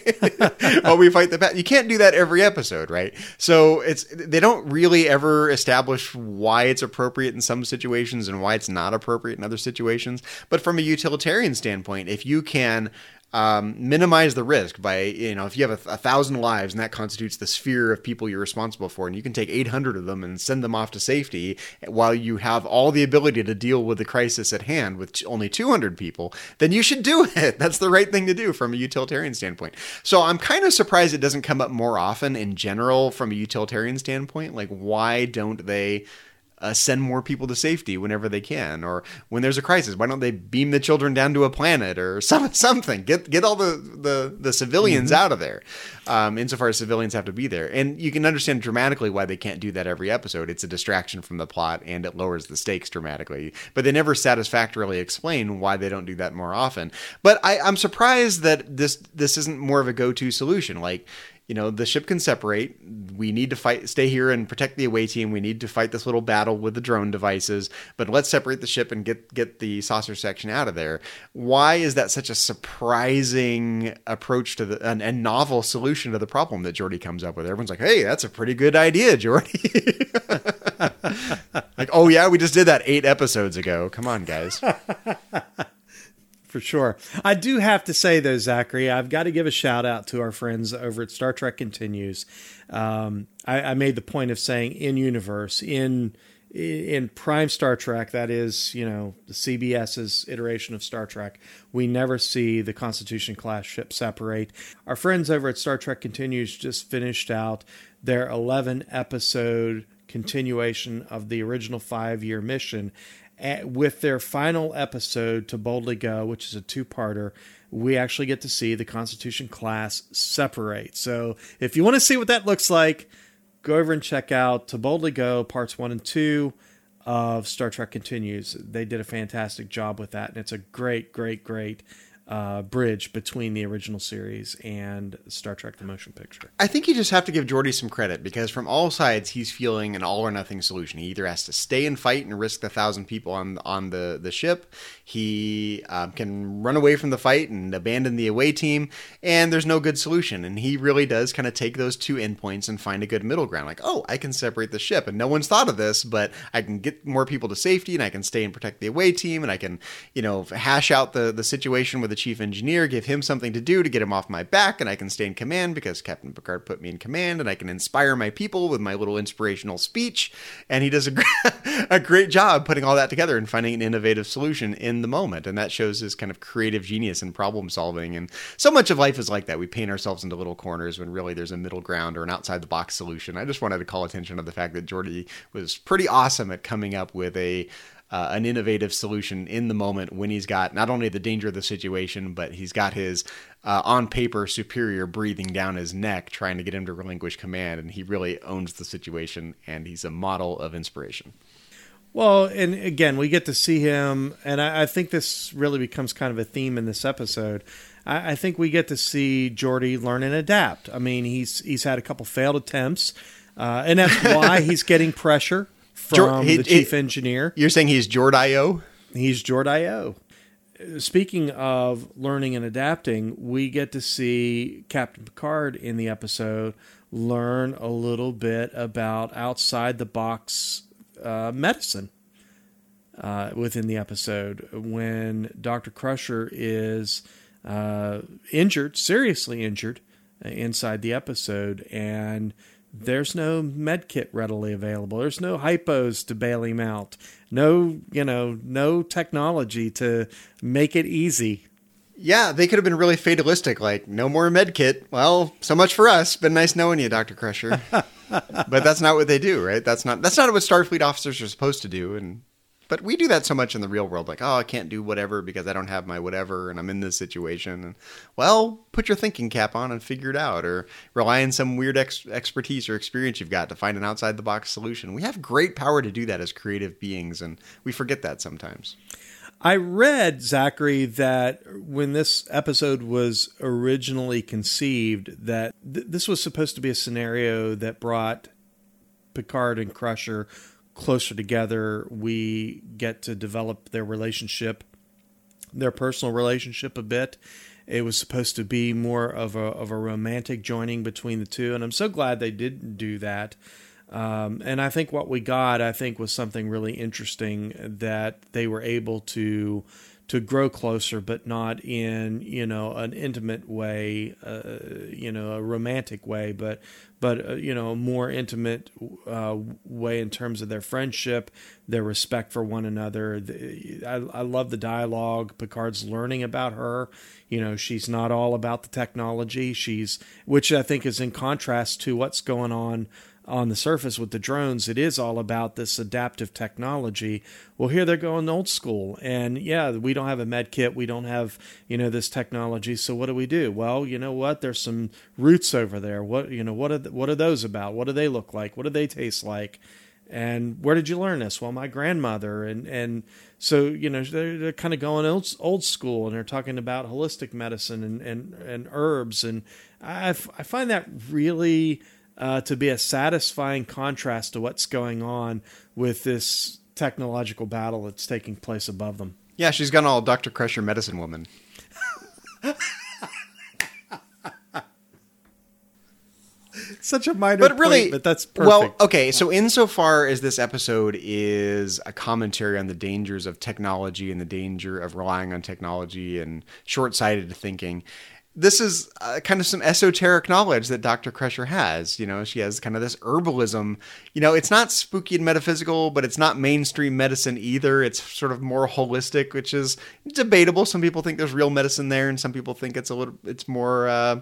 away while we fight the battle. You can't do that every episode, right? So they don't really ever establish why it's appropriate in some situations and why it's not appropriate in other situations. But from a utilitarian standpoint, if you can minimize the risk by, if you have 1,000 lives and that constitutes the sphere of people you're responsible for, and you can take 800 of them and send them off to safety while you have all the ability to deal with the crisis at hand with only 200 people, then you should do it. That's the right thing to do from a utilitarian standpoint. So I'm kind of surprised it doesn't come up more often in general from a utilitarian standpoint. Like, why don't they send more people to safety whenever they can, or when there's a crisis? Why don't they beam the children down to a planet or something? Get all the civilians out of there, insofar as civilians have to be there. And you can understand dramatically why they can't do that every episode. It's a distraction from the plot, and it lowers the stakes dramatically. But they never satisfactorily explain why they don't do that more often. But I'm surprised that this isn't more of a go-to solution. Like, the ship can separate. We need to stay here and protect the away team. We need to fight this little battle with the drone devices, but let's separate the ship and get the saucer section out of there. Why is that such a surprising approach to and novel solution to the problem that Geordi comes up with? Everyone's like, hey, that's a pretty good idea, Geordi. Like, oh yeah, we just did that 8 episodes ago. Come on, guys. For sure. I do have to say, though, Zachary, I've got to give a shout out to our friends over at Star Trek Continues. I made the point of saying in universe, in in prime Star Trek, that is, the CBS's iteration of Star Trek, we never see the Constitution-class ship separate. Our friends over at Star Trek Continues just finished out their 11-episode continuation of the original 5-year mission. With their final episode, To Boldly Go, which is a 2-parter, we actually get to see the Constitution-class separate. So if you want to see what that looks like, go over and check out To Boldly Go, parts 1 and 2 of Star Trek Continues. They did a fantastic job with that, and it's a great, great, great bridge between the original series and Star Trek the Motion Picture. I think you just have to give Geordi some credit, because from all sides he's feeling an all or nothing solution. He either has to stay and fight and risk the 1,000 people on the ship. He can run away from the fight and abandon the away team, and there's no good solution. And he really does kind of take those two endpoints and find a good middle ground. Like, oh, I can separate the ship, and no one's thought of this, but I can get more people to safety, and I can stay and protect the away team, and I can, hash out the situation with the chief engineer, give him something to do to get him off my back, and I can stay in command because Captain Picard put me in command, and I can inspire my people with my little inspirational speech. And he does a great job putting all that together and finding an innovative solution in the moment. And that shows his kind of creative genius in problem solving. And so much of life is like that. We paint ourselves into little corners when really there's a middle ground or an outside the box solution. I just wanted to call attention to the fact that Geordi was pretty awesome at coming up with an innovative solution in the moment when he's got not only the danger of the situation, but he's got his on paper superior breathing down his neck trying to get him to relinquish command. And he really owns the situation, and he's a model of inspiration. Well, and again, we get to see him, and I think this really becomes kind of a theme in this episode. I think we get to see Geordi learn and adapt. I mean, he's had a couple failed attempts, and that's why he's getting pressure from the chief engineer. You're saying he's Geordi-O? He's Geordi-O. Speaking of learning and adapting, we get to see Captain Picard in the episode learn a little bit about outside-the-box medicine within the episode. When Dr. Crusher is injured, seriously injured, inside the episode, and there's no med kit readily available. There's no hypos to bail him out. No technology to make it easy. Yeah, they could have been really fatalistic, like, no more med kit. Well, so much for us. Been nice knowing you, Dr. Crusher. But that's not what they do, right? That's not what Starfleet officers are supposed to do. But we do that so much in the real world, like, oh, I can't do whatever because I don't have my whatever, and I'm in this situation. And, well, put your thinking cap on and figure it out, or rely on some weird expertise or experience you've got to find an outside-the-box solution. We have great power to do that as creative beings, and we forget that sometimes. I read, Zachary, that when this episode was originally conceived, that this was supposed to be a scenario that brought Picard and Crusher closer together. We get to develop their relationship, their personal relationship a bit. It was supposed to be more of a romantic joining between the two, and I'm so glad they didn't do that. And I think what we got, was something really interesting, that they were able to grow closer, but not in, an intimate way, a romantic way, but a more intimate way in terms of their friendship, their respect for one another. I love the dialogue. Picard's learning about her. She's not all about the technology. Which I think is in contrast to what's going on the surface with the drones. It is all about this adaptive technology. Well, here they're going old school, and yeah, we don't have a med kit. We don't have, this technology. So what do? Well, you know what? There's some roots over there. What are those about? What do they look like? What do they taste like? And where did you learn this? Well, my grandmother. And so, they're kind of going old school, and they're talking about holistic medicine and herbs. And I find that really to be a satisfying contrast to what's going on with this technological battle that's taking place above them. Yeah, she's gone all Dr. Crusher medicine woman. Such a minor point, but that's perfect. Well, okay, so insofar as this episode is a commentary on the dangers of technology and the danger of relying on technology and short-sighted thinking, this is kind of some esoteric knowledge that Dr. Crusher has. You know, she has kind of this herbalism. You know, it's not spooky and metaphysical, but it's not mainstream medicine either. It's sort of more holistic, which is debatable. Some people think there's real medicine there, and some people think it's more.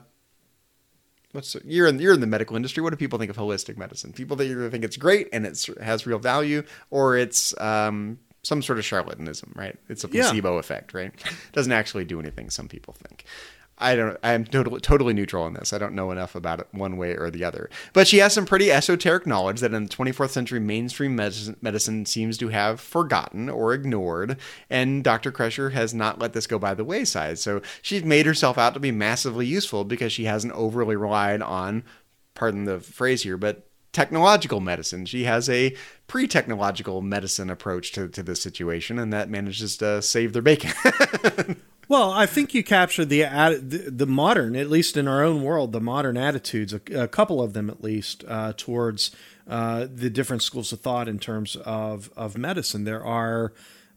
You're in the medical industry. What do people think of holistic medicine? People that either think it's great and it has real value, or it's some sort of charlatanism, right? It's a placebo effect, right? Doesn't actually do anything, some people think. I'm totally neutral on this. I don't know enough about it one way or the other. But she has some pretty esoteric knowledge that in the 24th century mainstream medicine seems to have forgotten or ignored. And Dr. Crusher has not let this go by the wayside. So she's made herself out to be massively useful because she hasn't overly relied on, pardon the phrase here, but technological medicine. She has a pre-technological medicine approach to this situation, and that manages to save their bacon. Well, I think you captured the modern, at least in our own world, the modern attitudes, a couple of them at least, towards the different schools of thought in terms of medicine. There are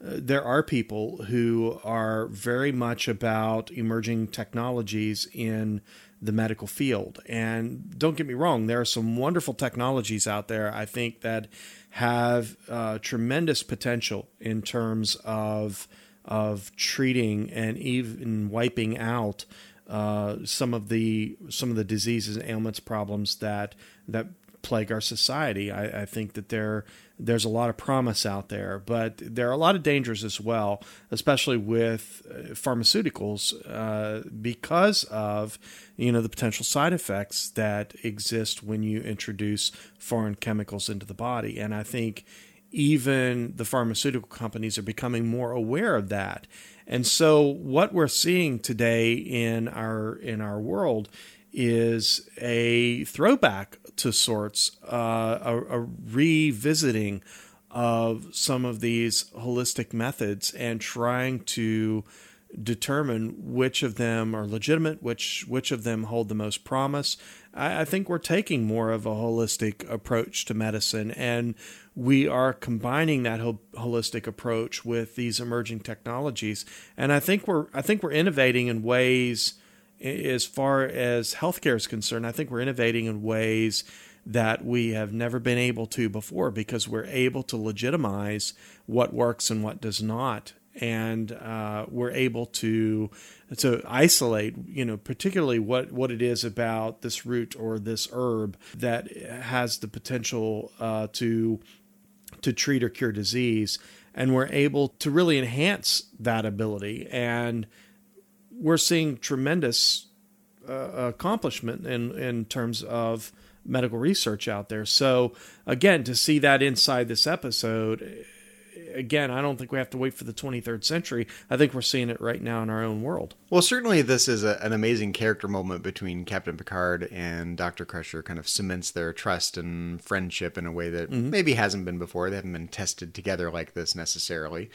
people who are very much about emerging technologies in the medical field. And don't get me wrong, there are some wonderful technologies out there, I think, that have tremendous potential in terms of treating and even wiping out some of the diseases, ailments, problems that plague our society. I think that there's a lot of promise out there, but there are a lot of dangers as well, especially with pharmaceuticals, because of the potential side effects that exist when you introduce foreign chemicals into the body. And I think even the pharmaceutical companies are becoming more aware of that. And so what we're seeing today in our world is a throwback to sorts, a revisiting of some of these holistic methods and trying to determine which of them are legitimate, which of them hold the most promise. I think we're taking more of a holistic approach to medicine, and we are combining that holistic approach with these emerging technologies. And I think we're innovating in ways, as far as healthcare is concerned, I think we're innovating in ways that we have never been able to before, because we're able to legitimize what works and what does not. And we're able to isolate, particularly what it is about this root or this herb that has the potential to treat or cure disease. And we're able to really enhance that ability. And we're seeing tremendous accomplishment in terms of medical research out there. So again, to see that inside this episode, again, I don't think we have to wait for the 23rd century. I think we're seeing it right now in our own world. Well, certainly this is an amazing character moment between Captain Picard and Dr. Crusher. Kind of cements their trust and friendship in a way that maybe hasn't been before. They haven't been tested together like this necessarily.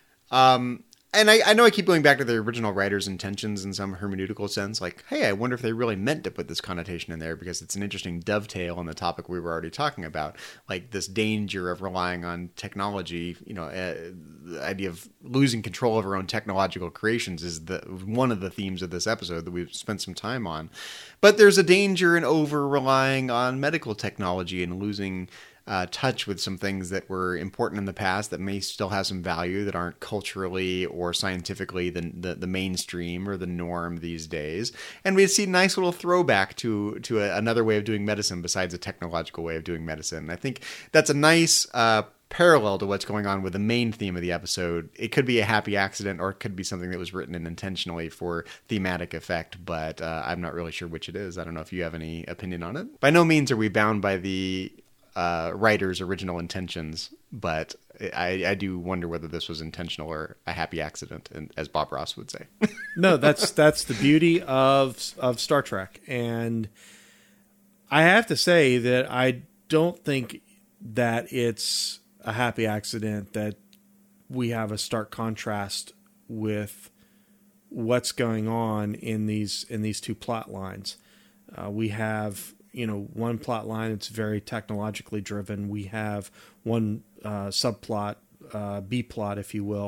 And I know I keep going back to the original writer's intentions in some hermeneutical sense. Like, hey, I wonder if they really meant to put this connotation in there, because it's an interesting dovetail on the topic we were already talking about. Like this danger of relying on technology, the idea of losing control of our own technological creations is one of the themes of this episode that we've spent some time on. But there's a danger in over-relying on medical technology and losing touch with some things that were important in the past that may still have some value that aren't culturally or scientifically the mainstream or the norm these days. And we see a nice little throwback to another way of doing medicine besides a technological way of doing medicine. I think that's a nice parallel to what's going on with the main theme of the episode. It could be a happy accident, or it could be something that was written in intentionally for thematic effect, but I'm not really sure which it is. I don't know if you have any opinion on it. By no means are we bound by the writer's original intentions, but I do wonder whether this was intentional or a happy accident, and as Bob Ross would say. No, that's the beauty of Star Trek, and I have to say that I don't think that it's a happy accident that we have a stark contrast with what's going on in these two plot lines. We have one plot line that's very technologically driven. We have one subplot, B plot, if you will,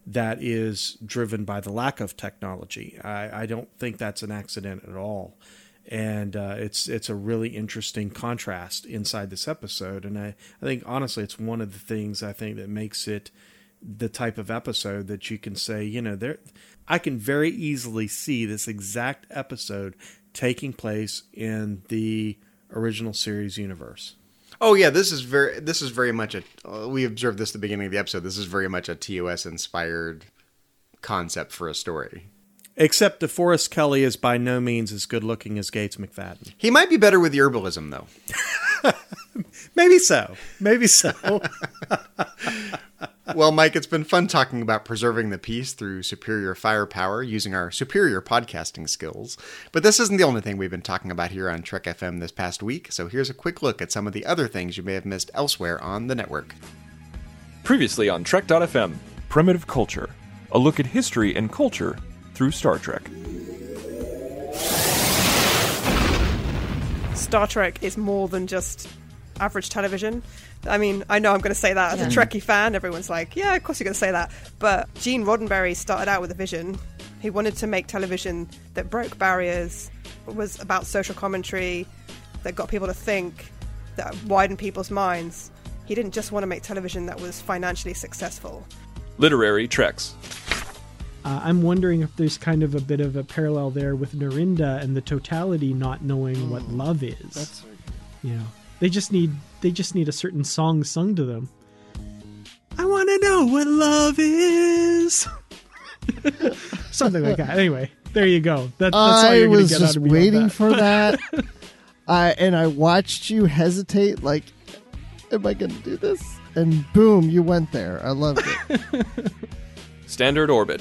that is driven by the lack of technology. I don't think that's an accident at all. And it's a really interesting contrast inside this episode. And I think, honestly, it's one of the things I think that makes it the type of episode that you can say, I can very easily see this exact episode taking place in the original series universe. Oh yeah, this is very much we observed this at the beginning of the episode. This is very much a TOS inspired concept for a story. Except DeForest Kelley is by no means as good looking as Gates McFadden. He might be better with the herbalism though. Maybe so. Well, Mike, it's been fun talking about preserving the peace through superior firepower using our superior podcasting skills. But this isn't the only thing we've been talking about here on Trek FM this past week, so here's a quick look at some of the other things you may have missed elsewhere on the network. Previously on Trek.fm, Primitive Culture, a look at history and culture through Star Trek. Star Trek is more than just average television. I mean, I know I'm going to say that as a Trekkie fan. Everyone's like, yeah, of course you're going to say that. But Gene Roddenberry started out with a vision. He wanted to make television that broke barriers, was about social commentary, that got people to think, that widened people's minds. He didn't just want to make television that was financially successful. Literary Treks. I'm wondering if there's kind of a bit of a parallel there with Narinda and the totality not knowing what love is. That's They just need a certain song sung to them. I want to know what love is. Something like that. Anyway, there you go. That's all you're going to get out of me. I was just waiting for that. And I watched you hesitate like, am I going to do this? And boom, you went there. I loved it. Standard Orbit.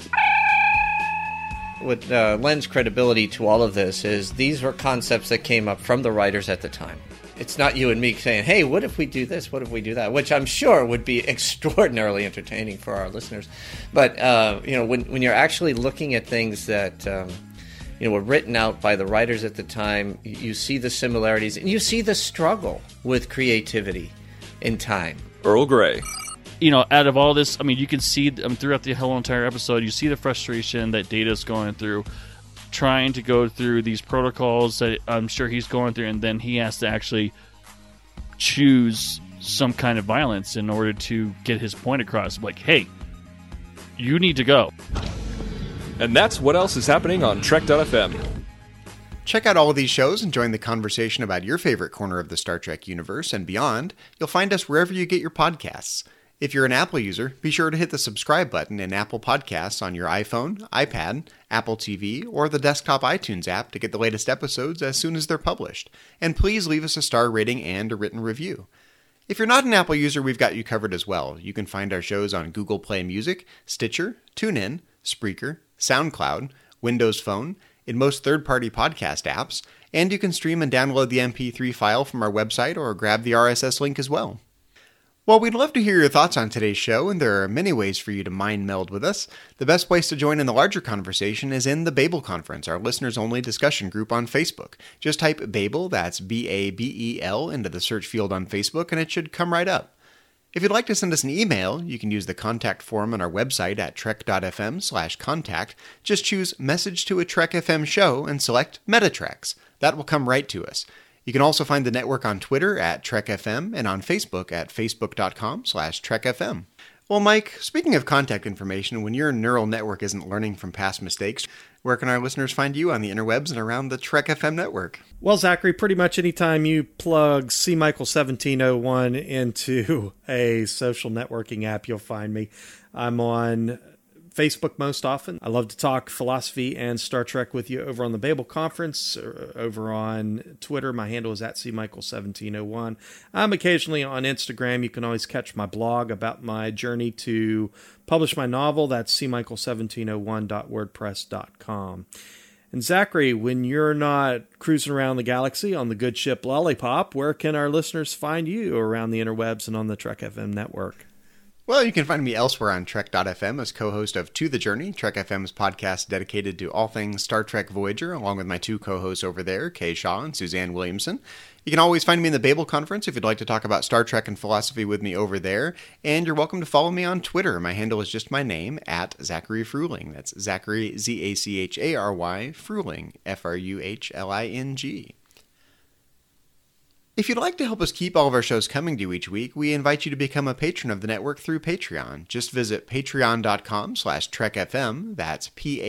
What lends credibility to all of this is these were concepts that came up from the writers at the time. It's not you and me saying, hey, what if we do this? What if we do that? Which I'm sure would be extraordinarily entertaining for our listeners. But, when you're actually looking at things that, were written out by the writers at the time, you see the similarities and you see the struggle with creativity in time. Earl Grey. Out of all this, you can see throughout the whole entire episode, you see the frustration that Data's going through, trying to go through these protocols that I'm sure he's going through, and then he has to actually choose some kind of violence in order to get his point across. Like, hey, you need to go. And that's what else is happening on Trek.fm. Check out all of these shows and join the conversation about your favorite corner of the Star Trek universe and beyond. You'll find us wherever you get your podcasts. If you're an Apple user, be sure to hit the subscribe button in Apple Podcasts on your iPhone, iPad, Apple TV, or the desktop iTunes app to get the latest episodes as soon as they're published. And please leave us a star rating and a written review. If you're not an Apple user, we've got you covered as well. You can find our shows on Google Play Music, Stitcher, TuneIn, Spreaker, SoundCloud, Windows Phone, in most third-party podcast apps, and you can stream and download the MP3 file from our website or grab the RSS link as well. Well, we'd love to hear your thoughts on today's show, and there are many ways for you to mind meld with us. The best place to join in the larger conversation is in the Babel Conference, our listeners-only discussion group on Facebook. Just type Babel, that's B-A-B-E-L, into the search field on Facebook, and it should come right up. If you'd like to send us an email, you can use the contact form on our website at trek.fm/contact. Just choose Message to a Trek FM Show and select Metatreks. That will come right to us. You can also find the network on Twitter at TrekFM and on Facebook at facebook.com/TrekFM. Well, Mike, speaking of contact information, when your neural network isn't learning from past mistakes, where can our listeners find you on the interwebs and around the Trek FM network? Well, Zachary, pretty much anytime you plug C. Michael 1701 into a social networking app, you'll find me. I'm on Facebook most often. I love to talk philosophy and Star Trek with you over on the Babel Conference, over on Twitter. My handle is at CMichael1701. I'm occasionally on Instagram. You can always catch my blog about my journey to publish my novel. That's cmichael1701.wordpress.com. And Zachary, when you're not cruising around the galaxy on the good ship Lollipop, where can our listeners find you around the interwebs and on the Trek FM network? Well, you can find me elsewhere on Trek.fm as co-host of To The Journey, Trek FM's podcast dedicated to all things Star Trek Voyager, along with my two co-hosts over there, Kay Shaw and Suzanne Williamson. You can always find me in the Babel Conference if you'd like to talk about Star Trek and philosophy with me over there. And you're welcome to follow me on Twitter. My handle is just my name, at Zachary Fruhling. That's Zachary, Z-A-C-H-A-R-Y, Fruhling, F-R-U-H-L-I-N-G. If you'd like to help us keep all of our shows coming to you each week, we invite you to become a patron of the network through Patreon. Just visit patreon.com/trekfm, that's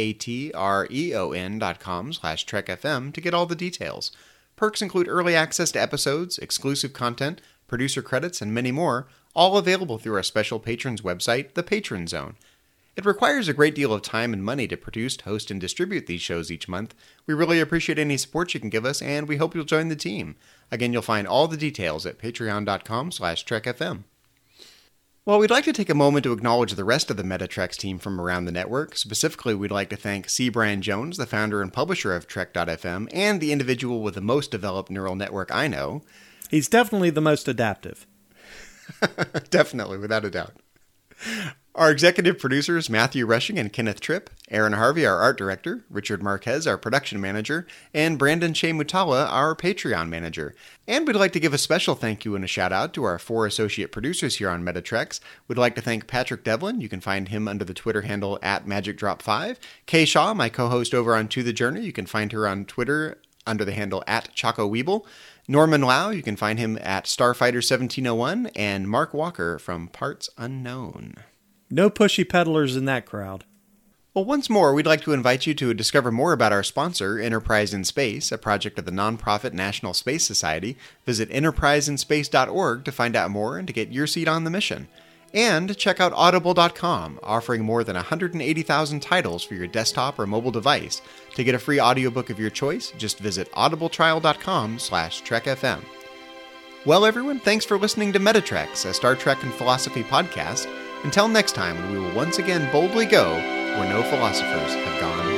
patreon.com/trekfm to get all the details. Perks include early access to episodes, exclusive content, producer credits, and many more, all available through our special patrons website, The Patron Zone. It requires a great deal of time and money to produce, host, and distribute these shows each month. We really appreciate any support you can give us, and we hope you'll join the team. Again, you'll find all the details at patreon.com/trekfm. Well, we'd like to take a moment to acknowledge the rest of the Metatreks team from around the network. Specifically, we'd like to thank C. Brian Jones, the founder and publisher of Trek.fm, and the individual with the most developed neural network I know. He's definitely the most adaptive. Definitely, without a doubt. Our executive producers, Matthew Rushing and Kenneth Tripp, Aaron Harvey, our art director, Richard Marquez, our production manager, and Brandon Shea Mutala, our Patreon manager. And we'd like to give a special thank you and a shout out to our 4 associate producers here on Metatreks. We'd like to thank Patrick Devlin. You can find him under the Twitter handle at MagicDrop5. Kay Shaw, my co-host over on To The Journey. You can find her on Twitter under the handle at Choco Weeble. Norman Lau, you can find him at Starfighter1701, and Mark Walker from Parts Unknown. No pushy peddlers in that crowd. Well, once more, we'd like to invite you to discover more about our sponsor, Enterprise in Space, a project of the nonprofit National Space Society. Visit enterpriseinspace.org to find out more and to get your seat on the mission. And check out Audible.com, offering more than 180,000 titles for your desktop or mobile device. To get a free audiobook of your choice, just visit audibletrial.com/trekfm. Well, everyone, thanks for listening to Metatreks, a Star Trek and philosophy podcast. Until next time, when we will once again boldly go where no philosophers have gone